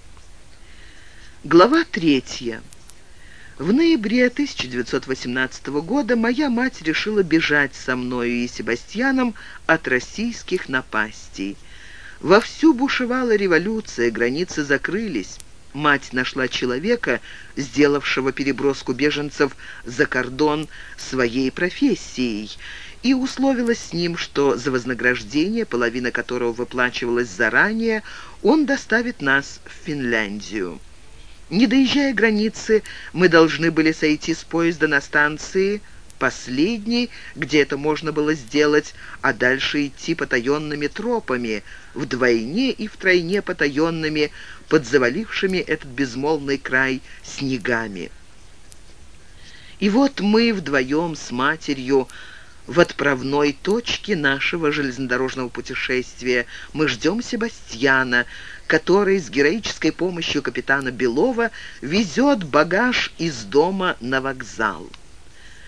Глава третья. В ноябре тысяча девятьсот восемнадцатого года моя мать решила бежать со мною и Себастьяном от российских напастей. Вовсю бушевала революция, границы закрылись. Мать нашла человека, сделавшего переброску беженцев за кордон своей профессией, и условилась с ним, что за вознаграждение, половина которого выплачивалась заранее, он доставит нас в Финляндию. Не доезжая границы, мы должны были сойти с поезда на станции последней, где это можно было сделать, а дальше идти потаенными тропами, вдвойне и втройне потаенными, под завалившими этот безмолвный край снегами. И вот мы вдвоем с матерью в отправной точке нашего железнодорожного путешествия. Мы ждем Себастьяна, который с героической помощью капитана Белова везет багаж из дома на вокзал.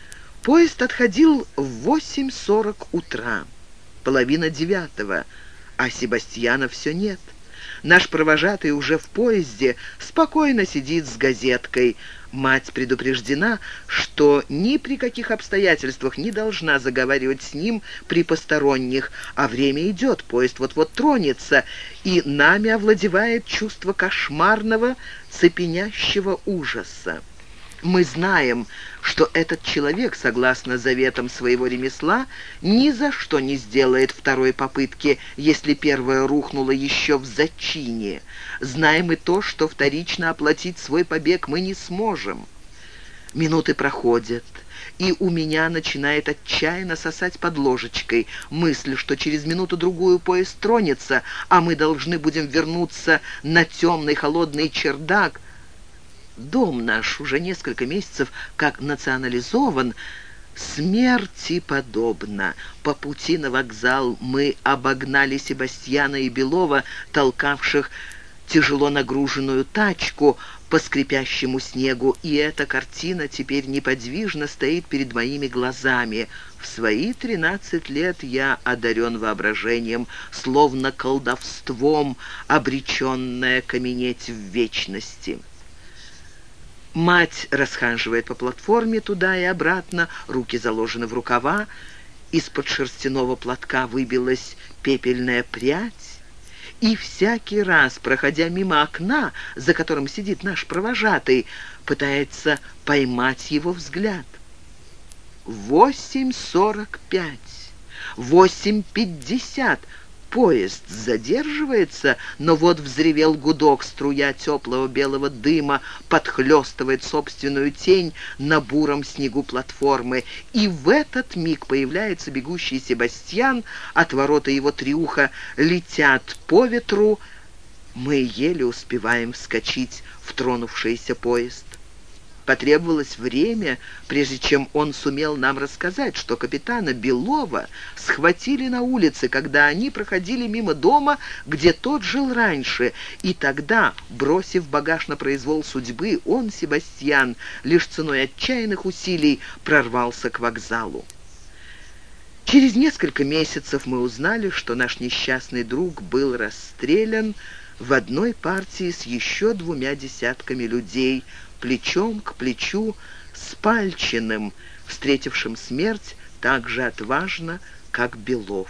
Поезд отходил в восемь сорок утра, половина девятого, а Себастьяна все нет. Наш провожатый уже в поезде спокойно сидит с газеткой. Мать предупреждена, что ни при каких обстоятельствах не должна заговаривать с ним при посторонних, а время идет, поезд вот-вот тронется, и нами овладевает чувство кошмарного, цепенящего ужаса. Мы знаем, что этот человек, согласно заветам своего ремесла, ни за что не сделает второй попытки, если первая рухнула еще в зачине. Знаем и то, что вторично оплатить свой побег мы не сможем. Минуты проходят, и у меня начинает отчаянно сосать под ложечкой мысль, что через минуту-другую поезд тронется, а мы должны будем вернуться на темный холодный чердак. Дом наш уже несколько месяцев как национализован, смерти подобно. По пути на вокзал мы обогнали Себастьяна и Белова, толкавших тяжело нагруженную тачку по скрипящему снегу, и эта картина теперь неподвижно стоит перед моими глазами. В свои тринадцать лет я одарен воображением, словно колдовством, обреченное каменеть в вечности. Мать расхаживает по платформе туда и обратно, руки заложены в рукава, из-под шерстяного платка выбилась пепельная прядь, и всякий раз, проходя мимо окна, за которым сидит наш провожатый, пытается поймать его взгляд. Восемь сорок пять, восемь пятьдесят. Поезд задерживается, но вот взревел гудок, струя теплого белого дыма подхлестывает собственную тень на буром снегу платформы, и в этот миг появляется бегущий Себастьян, отворота его триуха летят по ветру, мы еле успеваем вскочить в тронувшийся поезд. Потребовалось время, прежде чем он сумел нам рассказать, что капитана Белова схватили на улице, когда они проходили мимо дома, где тот жил раньше, и тогда, бросив багаж на произвол судьбы, он, Себастьян, лишь ценой отчаянных усилий прорвался к вокзалу. Через несколько месяцев мы узнали, что наш несчастный друг был расстрелян в одной партии с еще двумя десятками людей, плечом к плечу с Пальчиным, встретившим смерть так же отважно, как Белов.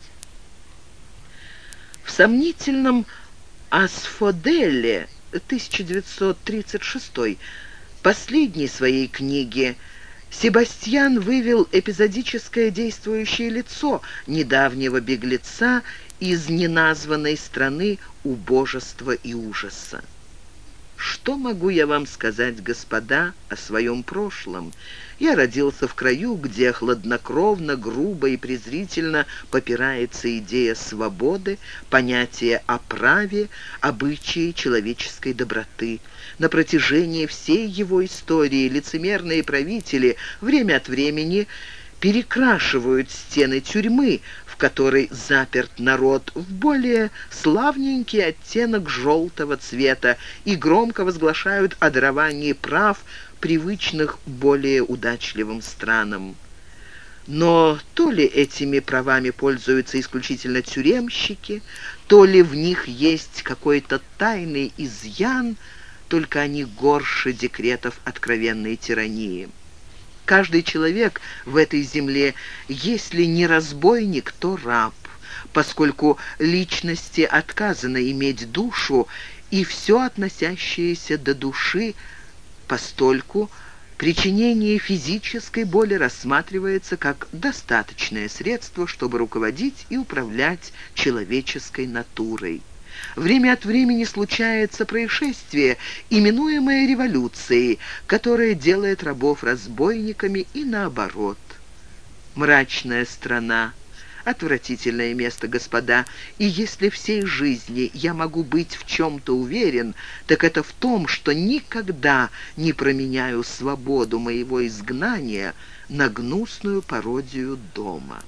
В сомнительном «Асфоделе» тысяча девятьсот тридцать шестой, последней своей книге, Себастьян вывел эпизодическое действующее лицо недавнего беглеца из неназванной страны убожества и ужаса. Что могу я вам сказать, господа, о своем прошлом? Я родился в краю, где хладнокровно, грубо и презрительно попирается идея свободы, понятие о праве, обычаи человеческой доброты. На протяжении всей его истории лицемерные правители время от времени перекрашивают стены тюрьмы, в которой заперт народ, в более славненький оттенок желтого цвета и громко возглашают о даровании прав, привычных более удачливым странам. Но то ли этими правами пользуются исключительно тюремщики, то ли в них есть какой-то тайный изъян, только они горше декретов откровенной тирании. Каждый человек в этой земле, если не разбойник, то раб, поскольку личности отказано иметь душу и все относящееся до души, постольку причинение физической боли рассматривается как достаточное средство, чтобы руководить и управлять человеческой натурой. Время от времени случается происшествие, именуемое революцией, которое делает рабов разбойниками и наоборот. Мрачная страна, отвратительное место, господа, и если всей жизни я могу быть в чем-то уверен, так это в том, что никогда не променяю свободу моего изгнания на гнусную пародию дома.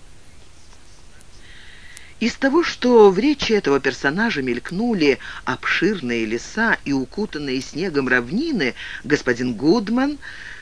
Из того, что в речи этого персонажа мелькнули обширные леса и укутанные снегом равнины, господин Гудман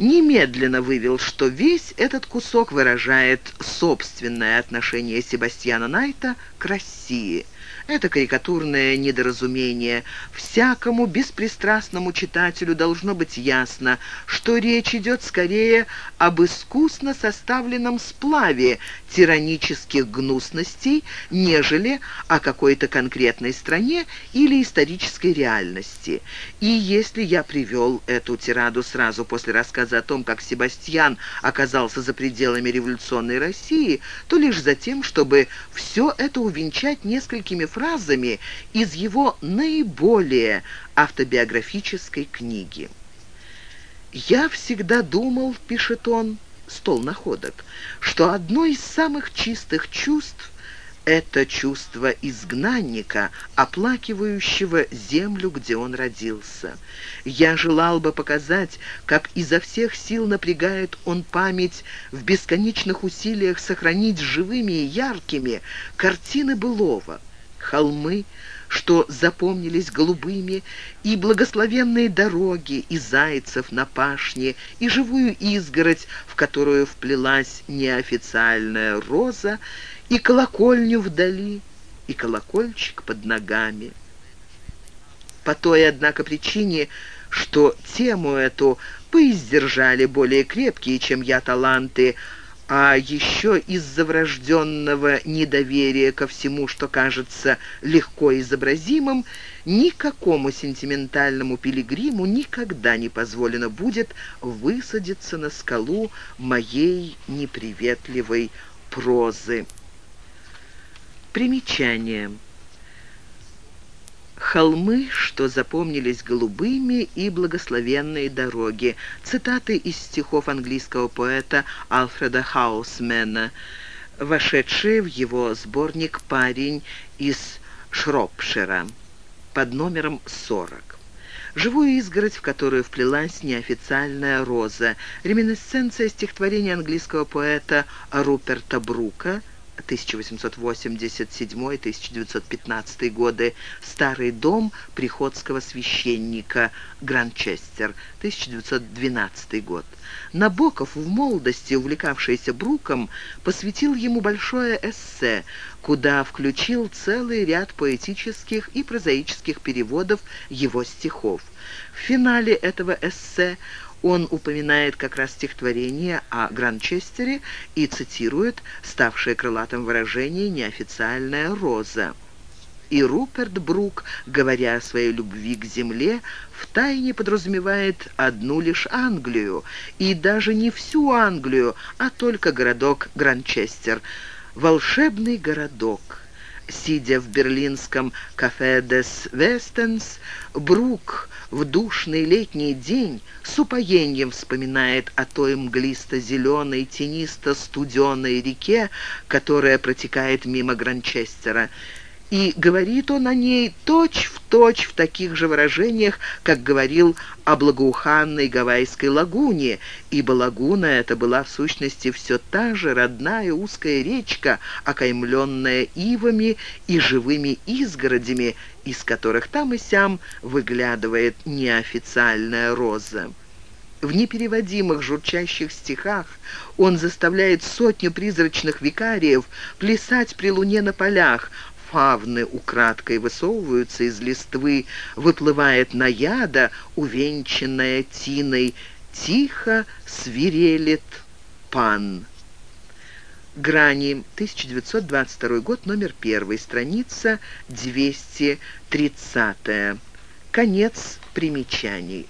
немедленно вывел, что весь этот кусок выражает собственное отношение Себастьяна Найта к России. Это карикатурное недоразумение. Всякому беспристрастному читателю должно быть ясно, что речь идет скорее об искусно составленном сплаве тиранических гнусностей, нежели о какой-то конкретной стране или исторической реальности. И если я привел эту тираду сразу после рассказа о том, как Себастьян оказался за пределами революционной России, то лишь за тем, чтобы все это увенчать несколькими фразами из его наиболее автобиографической книги. «Я всегда думал, — пишет он, — стол находок, что одно из самых чистых чувств — это чувство изгнанника, оплакивающего землю, где он родился. Я желал бы показать, как изо всех сил напрягает он память в бесконечных усилиях сохранить живыми и яркими картины былого, холмы, что запомнились голубыми, и благословенные дороги, и зайцев на пашне, и живую изгородь, в которую вплелась неофициальная роза, и колокольню вдали, и колокольчик под ногами. По той, однако, причине, что тему эту поиздержали более крепкие, чем я, таланты, а еще из-за врожденного недоверия ко всему, что кажется легко изобразимым, никакому сентиментальному пилигриму никогда не позволено будет высадиться на скалу моей неприветливой прозы. Примечание. «Холмы, что запомнились голубыми, и благословенные дороги». Цитаты из стихов английского поэта Альфреда Хаусмена, вошедшие в его сборник «Парень из Шропшира» под номером сорок. Живую изгородь, в которую вплелась неофициальная роза. Реминисценция стихотворения английского поэта Руперта Брука, тысяча восемьсот восемьдесят седьмой — тысяча девятьсот пятнадцатый годы, «Старый дом приходского священника», Гранчестер, тысяча девятьсот двенадцатый год. Набоков, в молодости увлекавшийся Бруком, посвятил ему большое эссе, куда включил целый ряд поэтических и прозаических переводов его стихов. В финале этого эссе он упоминает как раз стихотворение о Гранчестере и цитирует ставшее крылатым выражение «неофициальная роза». И Руперт Брук, говоря о своей любви к земле, втайне подразумевает одну лишь Англию, и даже не всю Англию, а только городок Гранчестер. Волшебный городок. Сидя в берлинском «Кафе дес Вестенс», Брук в душный летний день с упоением вспоминает о той мглисто-зеленой, тенисто-студеной реке, которая протекает мимо Гранчестера. И говорит он о ней точь-в-точь в таких же выражениях, как говорил о благоуханной Гавайской лагуне, ибо лагуна эта была в сущности все та же родная узкая речка, окаймленная ивами и живыми изгородями, из которых там и сям выглядывает неофициальная роза. В непереводимых журчащих стихах он заставляет сотню призрачных викариев плясать при луне на полях. Фавны украдкой высовываются из листвы, выплывает наяда, увенчанная тиной, тихо свирелит пан. Грани, тысяча девятьсот двадцать второй год, номер первый, страница двести тридцатая. Конец примечаний.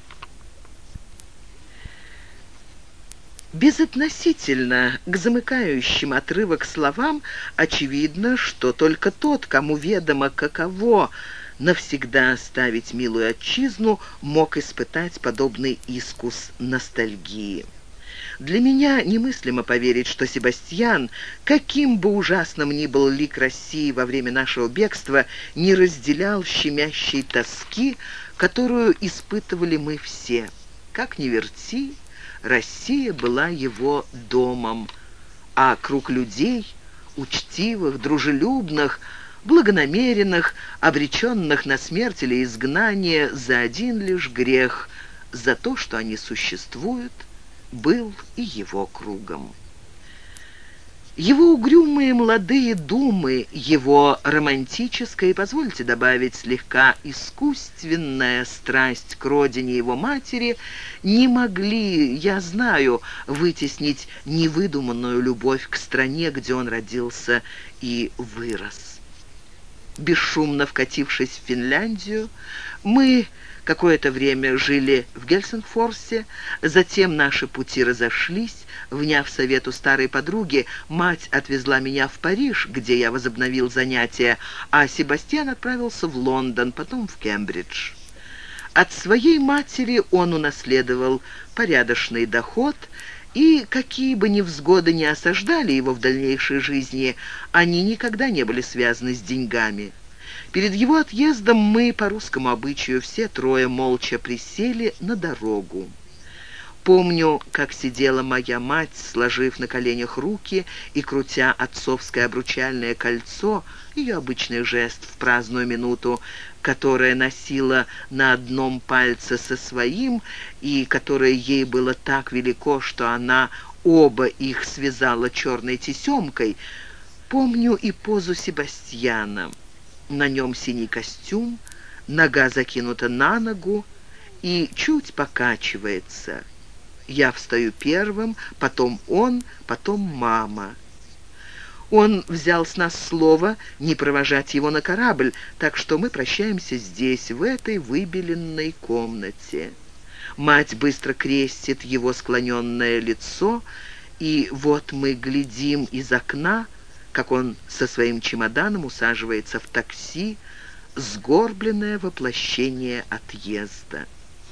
Безотносительно к замыкающим отрывок словам, очевидно, что только тот, кому ведомо каково навсегда оставить милую отчизну, мог испытать подобный искус ностальгии. Для меня немыслимо поверить, что Себастьян, каким бы ужасным ни был лик России во время нашего бегства, не разделял щемящей тоски, которую испытывали мы все. Как ни верти, Россия была его домом, а круг людей, учтивых, дружелюбных, благонамеренных, обреченных на смерть или изгнание за один лишь грех, за то, что они существуют, был и его кругом. Его угрюмые молодые думы, его романтическая и, позвольте добавить, слегка искусственная страсть к родине его матери не могли, я знаю, вытеснить невыдуманную любовь к стране, где он родился и вырос. Бесшумно вкатившись в Финляндию, мы какое-то время жили в Гельсингфорсе, затем наши пути разошлись. Вняв совету старой подруги, мать отвезла меня в Париж, где я возобновил занятия, а Себастьян отправился в Лондон, потом в Кембридж. От своей матери он унаследовал порядочный доход, и какие бы невзгоды ни осаждали его в дальнейшей жизни, они никогда не были связаны с деньгами. Перед его отъездом мы, по русскому обычаю, все трое молча присели на дорогу. Помню, как сидела моя мать, сложив на коленях руки и крутя отцовское обручальное кольцо, ее обычный жест в праздную минуту, которое носила на одном пальце со своим и которое ей было так велико, что она оба их связала черной тесемкой. Помню и позу Себастьяна. На нем синий костюм, нога закинута на ногу и чуть покачивается. Я встаю первым, потом он, потом мама. Он взял с нас слово не провожать его на корабль, так что мы прощаемся здесь, в этой выбеленной комнате. Мать быстро крестит его склоненное лицо, и вот мы глядим из окна, как он со своим чемоданом усаживается в такси, сгорбленное воплощение отъезда.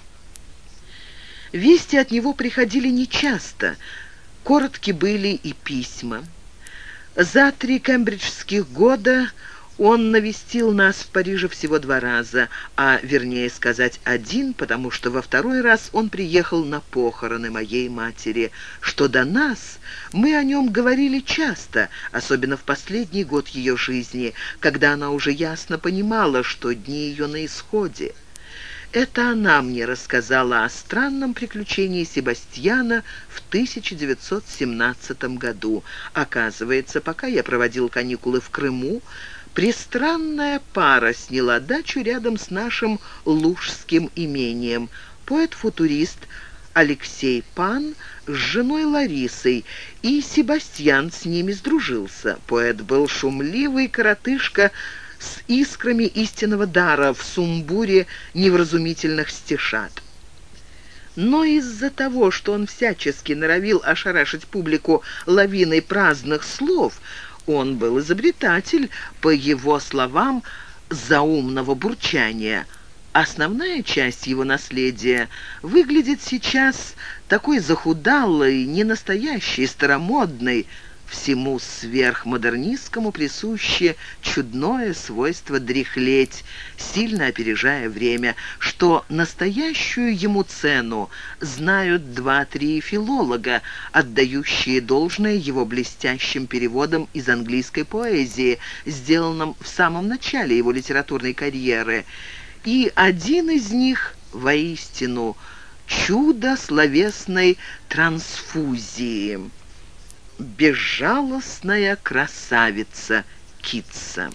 Вести от него приходили нечасто, коротки были и письма. За три кембриджских года он навестил нас в Париже всего два раза, а, вернее сказать, один, потому что во второй раз он приехал на похороны моей матери. Что до нас, мы о нем говорили часто, особенно в последний год ее жизни, когда она уже ясно понимала, что дни ее на исходе. Это она мне рассказала о странном приключении Себастьяна в тысяча девятьсот семнадцатом году. Оказывается, пока я проводил каникулы в Крыму, пристранная пара сняла дачу рядом с нашим лужским имением. Поэт-футурист Алексей Пан с женой Ларисой, и Себастьян с ними сдружился. Поэт был шумливый коротышка с искрами истинного дара в сумбуре невразумительных стишат. Но из-за того, что он всячески норовил ошарашить публику лавиной праздных слов, он был изобретатель, по его словам, заумного бурчания. Основная часть его наследия выглядит сейчас такой захудалой, ненастоящей, старомодной. Всему сверхмодернистскому присуще чудное свойство дряхлеть, сильно опережая время, что настоящую ему цену знают два-три филолога, отдающие должное его блестящим переводам из английской поэзии, сделанным в самом начале его литературной карьеры. И один из них, воистину, чудо словесной трансфузии. Безжалостная красавица Китса.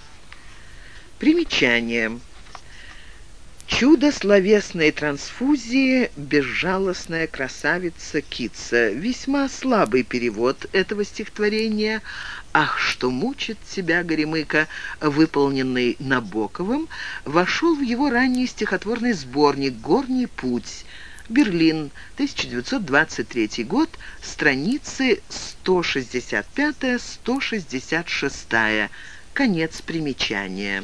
Примечание. Чудо словесной трансфузии «Безжалостная красавица Китса». Весьма слабый перевод этого стихотворения. «Ах, что мучит тебя, Горемыка», выполненный Набоковым, вошел в его ранний стихотворный сборник «Горний путь». Берлин, тысяча девятьсот двадцать третий год, страницы сто шестьдесят пять - сто шестьдесят шесть. Конец примечания.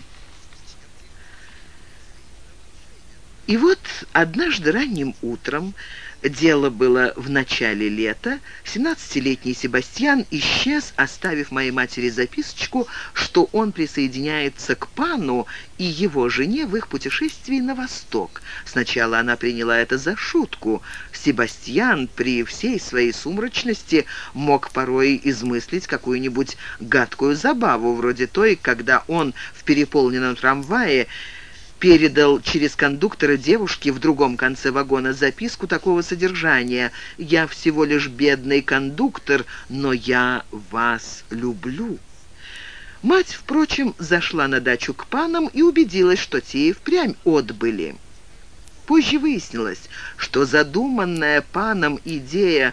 И вот однажды ранним утром, дело было в начале лета, семнадцатилетний Себастьян исчез, оставив моей матери записочку, что он присоединяется к Пану и его жене в их путешествии на восток. Сначала она приняла это за шутку. Себастьян при всей своей сумрачности мог порой измыслить какую-нибудь гадкую забаву, вроде той, когда он в переполненном трамвае передал через кондуктора девушке в другом конце вагона записку такого содержания: «Я всего лишь бедный кондуктор, но я вас люблю». Мать, впрочем, зашла на дачу к панам и убедилась, что те и впрямь отбыли. Позже выяснилось, что задуманная паном идея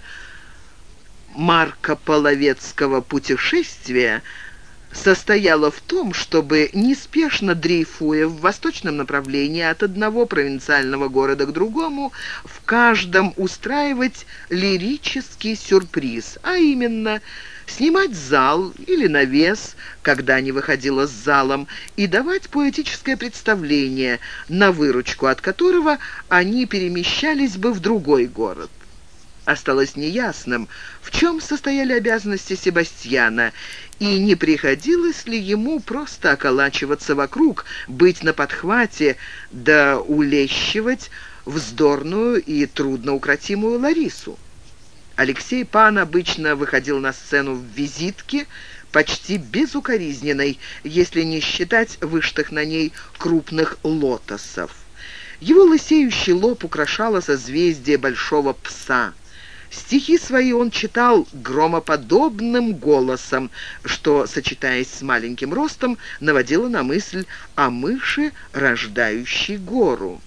маркополовецкого путешествия состояла в том, чтобы, неспешно дрейфуя в восточном направлении от одного провинциального города к другому, в каждом устраивать лирический сюрприз, а именно снимать зал или навес, когда не выходила с залом, и давать поэтическое представление, на выручку от которого они перемещались бы в другой город. Осталось неясным, в чем состояли обязанности Себастьяна, и не приходилось ли ему просто околачиваться вокруг, быть на подхвате, да улещивать вздорную и трудноукротимую Ларису. Алексей Пан обычно выходил на сцену в визитке, почти безукоризненной, если не считать вышитых на ней крупных лотосов. Его лысеющий лоб украшало созвездие большого пса. Стихи свои он читал громоподобным голосом, что, сочетаясь с маленьким ростом, наводило на мысль о мыши, рождающей гору.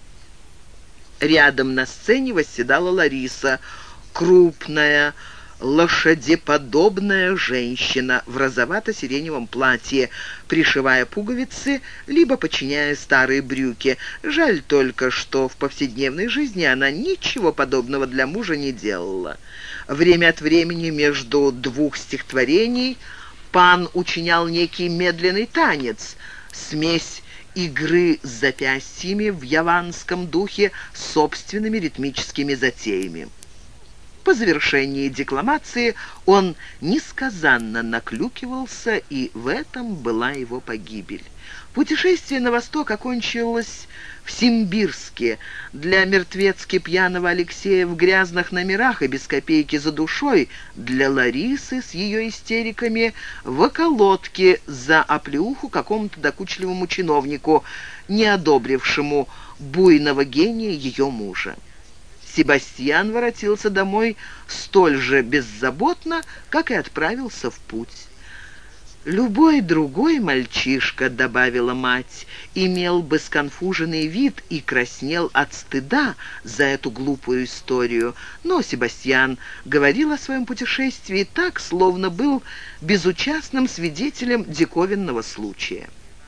Рядом на сцене восседала Лариса, крупная, лошадеподобная женщина в розовато-сиреневом платье, пришивая пуговицы, либо подчиняя старые брюки. Жаль только, что в повседневной жизни она ничего подобного для мужа не делала. Время от времени между двух стихотворений Пан учинял некий медленный танец, смесь игры с запястьями в яванском духе с собственными ритмическими затеями. По завершении декламации он несказанно наклюкивался, и в этом была его погибель. Путешествие на восток окончилось в Симбирске. Для мертвецки пьяного Алексея в грязных номерах и без копейки за душой, для Ларисы с ее истериками в околотке за оплеуху какому-то докучливому чиновнику, не одобрившему буйного гения ее мужа. Себастьян воротился домой столь же беззаботно, как и отправился в путь. «Любой другой мальчишка, — добавила мать, — имел бы сконфуженный вид и краснел от стыда за эту глупую историю, но Себастьян говорил о своем путешествии так, словно был безучастным свидетелем диковинного случая».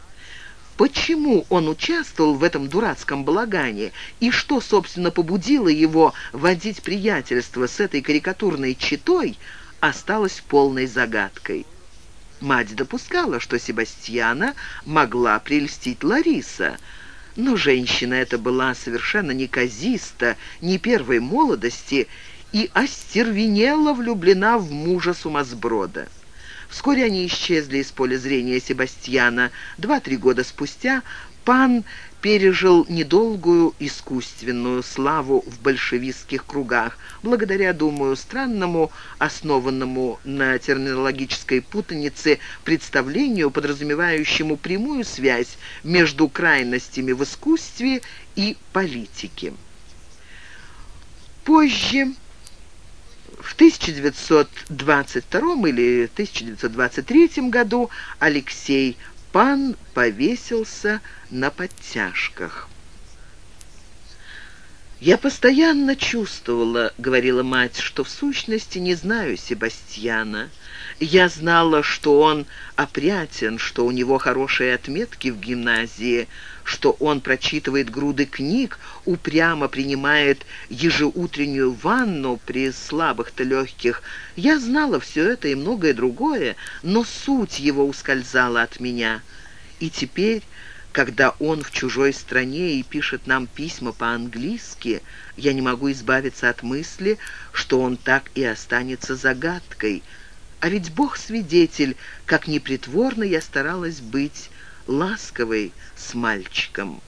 Почему он участвовал в этом дурацком балагане, и что, собственно, побудило его водить приятельство с этой карикатурной читой, осталось полной загадкой. Мать допускала, что Себастьяна могла прельстить Лариса, но женщина эта была совершенно неказиста, не первой молодости и остервенело влюблена в мужа сумасброда. Вскоре они исчезли из поля зрения Себастьяна. Два-три года спустя Пан пережил недолгую искусственную славу в большевистских кругах, благодаря, думаю, странному, основанному на терминологической путанице представлению, подразумевающему прямую связь между крайностями в искусстве и политике. Позже, в тысяча девятьсот двадцать втором или тысяча девятьсот двадцать третьем году, Алексей Пан повесился на подтяжках. «Я постоянно чувствовала, — говорила мать, — что в сущности не знаю Себастьяна. Я знала, что он опрятен, что у него хорошие отметки в гимназии, что он прочитывает груды книг, упрямо принимает ежеутреннюю ванну при слабых-то легких. Я знала все это и многое другое, но суть его ускользала от меня. И теперь, когда он в чужой стране и пишет нам письма по-английски, я не могу избавиться от мысли, что он так и останется загадкой. А ведь Бог свидетель, как непритворно я старалась быть ласковой с мальчиком».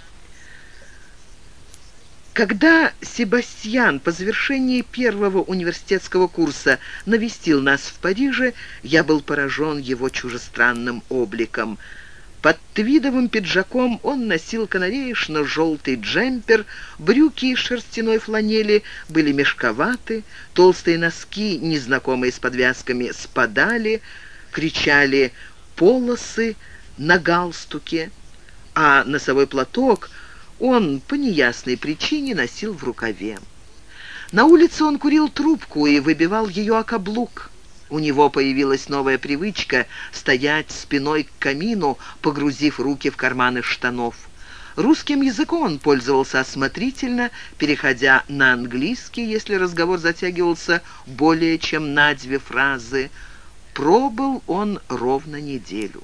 Когда Себастьян по завершении первого университетского курса навестил нас в Париже, я был поражен его чужестранным обликом. Под твидовым пиджаком он носил канареечно-желтый джемпер, брюки из шерстяной фланели были мешковаты, толстые носки, незнакомые с подвязками, спадали, кричали полосы на галстуке, а носовой платок он по неясной причине носил в рукаве. На улице он курил трубку и выбивал ее о каблук. У него появилась новая привычка стоять спиной к камину, погрузив руки в карманы штанов. Русским языком он пользовался осмотрительно, переходя на английский, если разговор затягивался более чем на две фразы. Пробыл он ровно неделю.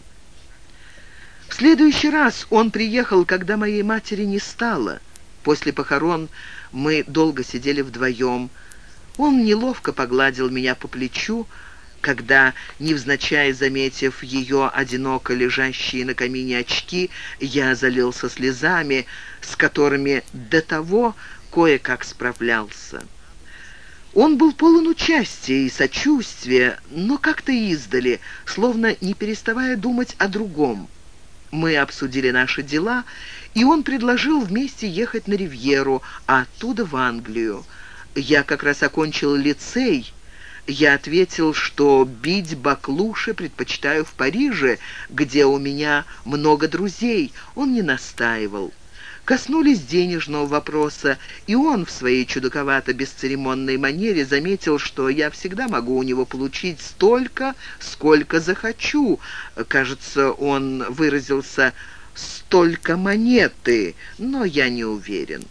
В следующий раз он приехал, когда моей матери не стало. После похорон мы долго сидели вдвоем. Он неловко погладил меня по плечу, когда, невзначай заметив ее одиноко лежащие на камине очки, я залился слезами, с которыми до того кое-как справлялся. Он был полон участия и сочувствия, но как-то издали, словно не переставая думать о другом. Мы обсудили наши дела, и он предложил вместе ехать на Ривьеру, а оттуда в Англию. Я как раз окончил лицей. Я ответил, что бить баклуши предпочитаю в Париже, где у меня много друзей. Он не настаивал. Коснулись денежного вопроса, и он в своей чудаковато-бесцеремонной манере заметил, что я всегда могу у него получить столько, сколько захочу. Кажется, он выразился «столько монеты», но я не уверен.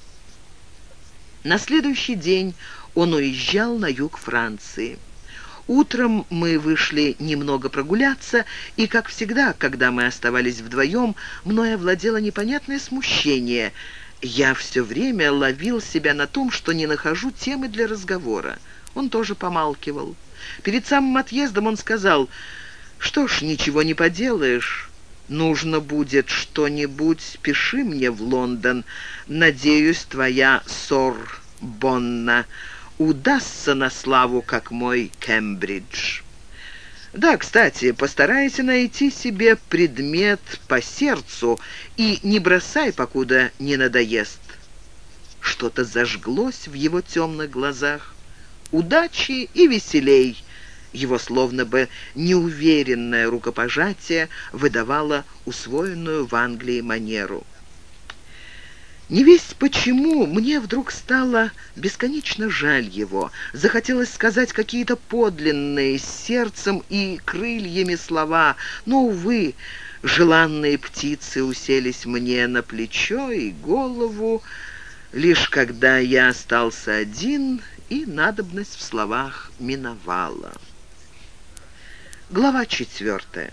На следующий день он уезжал на юг Франции. Утром мы вышли немного прогуляться, и, как всегда, когда мы оставались вдвоем, мною овладело непонятное смущение. Я все время ловил себя на том, что не нахожу темы для разговора. Он тоже помалкивал. Перед самым отъездом он сказал: «Что ж, ничего не поделаешь. Нужно будет что-нибудь, пиши мне в Лондон. Надеюсь, твоя Сорбонна удастся на славу, как мой Кембридж. Да, кстати, постарайся найти себе предмет по сердцу и не бросай, покуда не надоест». Что-то зажглось в его темных глазах. «Удачи и веселей!» Его словно бы неуверенное рукопожатие выдавало усвоенную в Англии манеру. Невесть почему мне вдруг стало бесконечно жаль его. Захотелось сказать какие-то подлинные, с сердцем и крыльями слова, но, увы, желанные птицы уселись мне на плечо и голову, лишь когда я остался один, и надобность в словах миновала. Глава четвертая.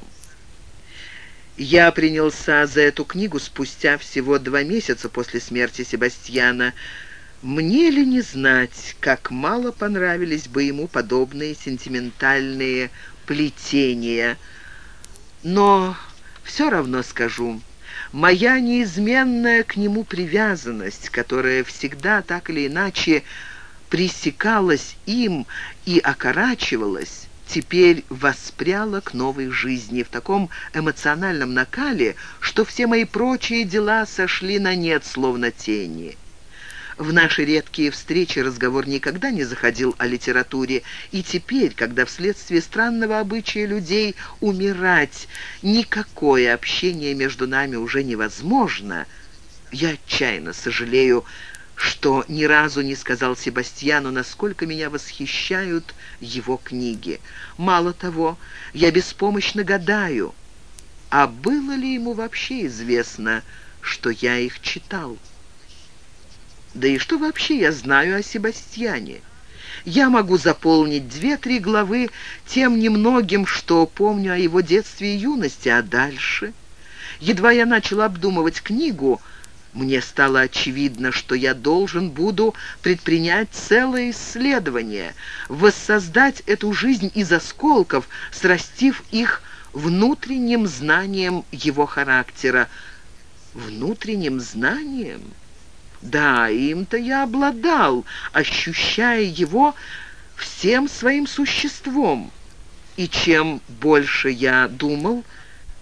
Я принялся за эту книгу спустя всего два месяца после смерти Себастьяна. Мне ли не знать, как мало понравились бы ему подобные сентиментальные плетения. Но все равно скажу, моя неизменная к нему привязанность, которая всегда так или иначе пресекалась им и окорачивалась, теперь воспряла к новой жизни в таком эмоциональном накале, что все мои прочие дела сошли на нет, словно тени. В наши редкие встречи разговор никогда не заходил о литературе, и теперь, когда вследствие странного обычая людей умирать никакое общение между нами уже невозможно, я отчаянно сожалею, что ни разу не сказал Себастьяну, насколько меня восхищают его книги. Мало того, я беспомощно гадаю, а было ли ему вообще известно, что я их читал? Да и что вообще я знаю о Себастьяне? Я могу заполнить две-три главы тем немногим, что помню о его детстве и юности, а дальше? Едва я начал обдумывать книгу, мне стало очевидно, что я должен буду предпринять целое исследование, воссоздать эту жизнь из осколков, срастив их внутренним знанием его характера. Внутренним знанием? Да, им-то я обладал, ощущая его всем своим существом. И чем больше я думал,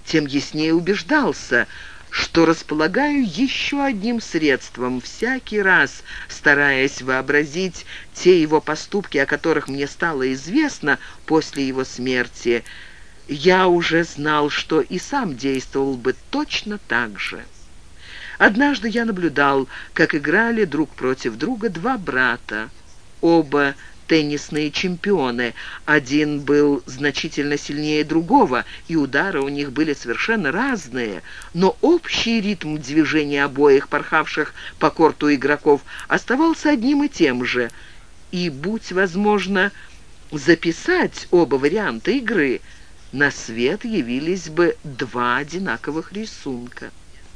тем яснее убеждался, что располагаю еще одним средством, всякий раз стараясь вообразить те его поступки, о которых мне стало известно после его смерти. Я уже знал, что и сам действовал бы точно так же. Однажды я наблюдал, как играли друг против друга два брата, оба теннисные чемпионы. Один был значительно сильнее другого, и удары у них были совершенно разные, но общий ритм движения обоих порхавших по корту игроков оставался одним и тем же. И, будь возможно, записать оба варианта игры, на свет явились бы два одинаковых рисунка.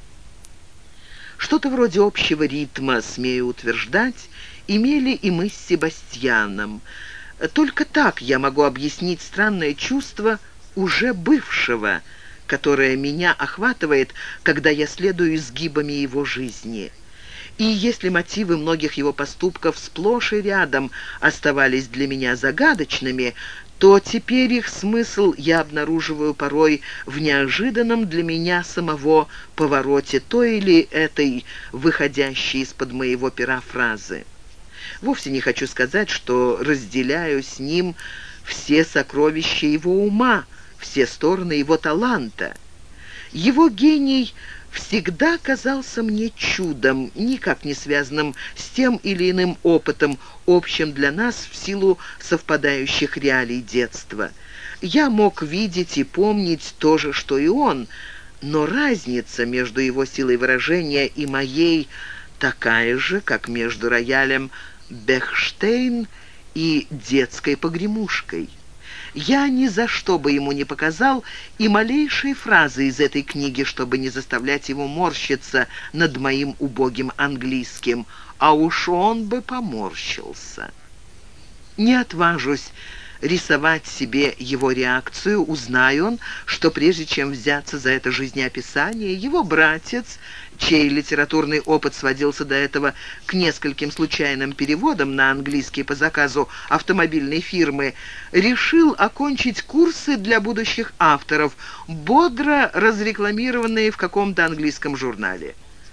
Что-то вроде общего ритма, смею утверждать, имели и мы с Себастьяном. Только так я могу объяснить странное чувство уже бывшего, которое меня охватывает, когда я следую изгибами его жизни. И если мотивы многих его поступков сплошь и рядом оставались для меня загадочными, то теперь их смысл я обнаруживаю порой в неожиданном для меня самого повороте той или этой выходящей из-под моего пера фразы. Вовсе не хочу сказать, что разделяю с ним все сокровища его ума, все стороны его таланта. Его гений всегда казался мне чудом, никак не связанным с тем или иным опытом, общим для нас в силу совпадающих реалий детства. Я мог видеть и помнить то же, что и он, но разница между его силой выражения и моей такая же, как между роялем Бехштейн и детской погремушкой. Я ни за что бы ему не показал и малейшей фразы из этой книги, чтобы не заставлять его морщиться над моим убогим английским, а уж он бы поморщился. Не отважусь рисовать себе его реакцию, узнай он, что прежде чем взяться за это жизнеописание, его братец, чей литературный опыт сводился до этого к нескольким случайным переводам на английский по заказу автомобильной фирмы, решил окончить курсы для будущих авторов, бодро разрекламированные в каком-то английском журнале.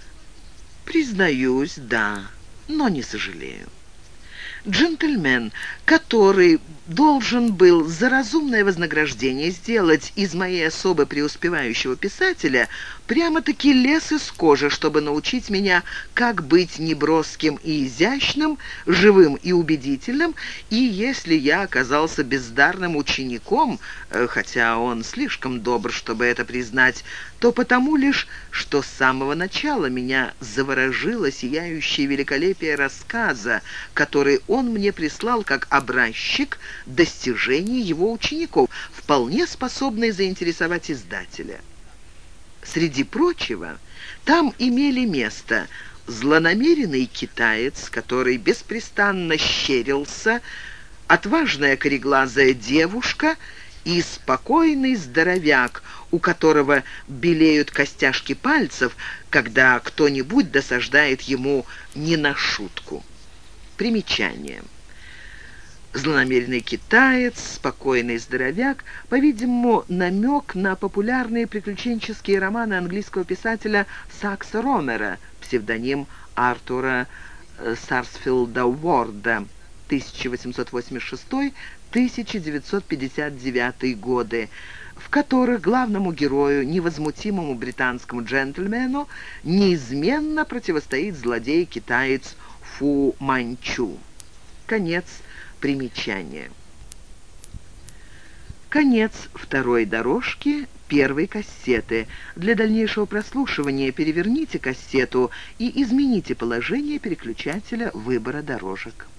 Признаюсь, да, но не сожалею. Джентльмен, который должен был за разумное вознаграждение сделать из моей особо преуспевающего писателя прямо-таки лез из кожи, чтобы научить меня, как быть неброским и изящным, живым и убедительным, и если я оказался бездарным учеником, хотя он слишком добр, чтобы это признать, то потому лишь, что с самого начала меня заворожило сияющее великолепие рассказа, который он мне прислал как образчик достижений его учеников, вполне способный заинтересовать издателя. Среди прочего, там имели место злонамеренный китаец, который беспрестанно щерился, отважная кореглазая девушка и спокойный здоровяк, у которого белеют костяшки пальцев, когда кто-нибудь досаждает ему не на шутку. Примечание. Злонамеренный китаец, спокойный здоровяк, по-видимому, намек на популярные приключенческие романы английского писателя Сакса Ромера, псевдоним Артура Сарсфилда Уорда, тысяча восемьсот восемьдесят шестой — тысяча девятьсот пятьдесят девятый годы, в которых главному герою, невозмутимому британскому джентльмену, неизменно противостоит злодей-китаец Фу Манчу. Конец примечания. Конец второй дорожки первой кассеты. Для дальнейшего прослушивания переверните кассету и измените положение переключателя выбора дорожек.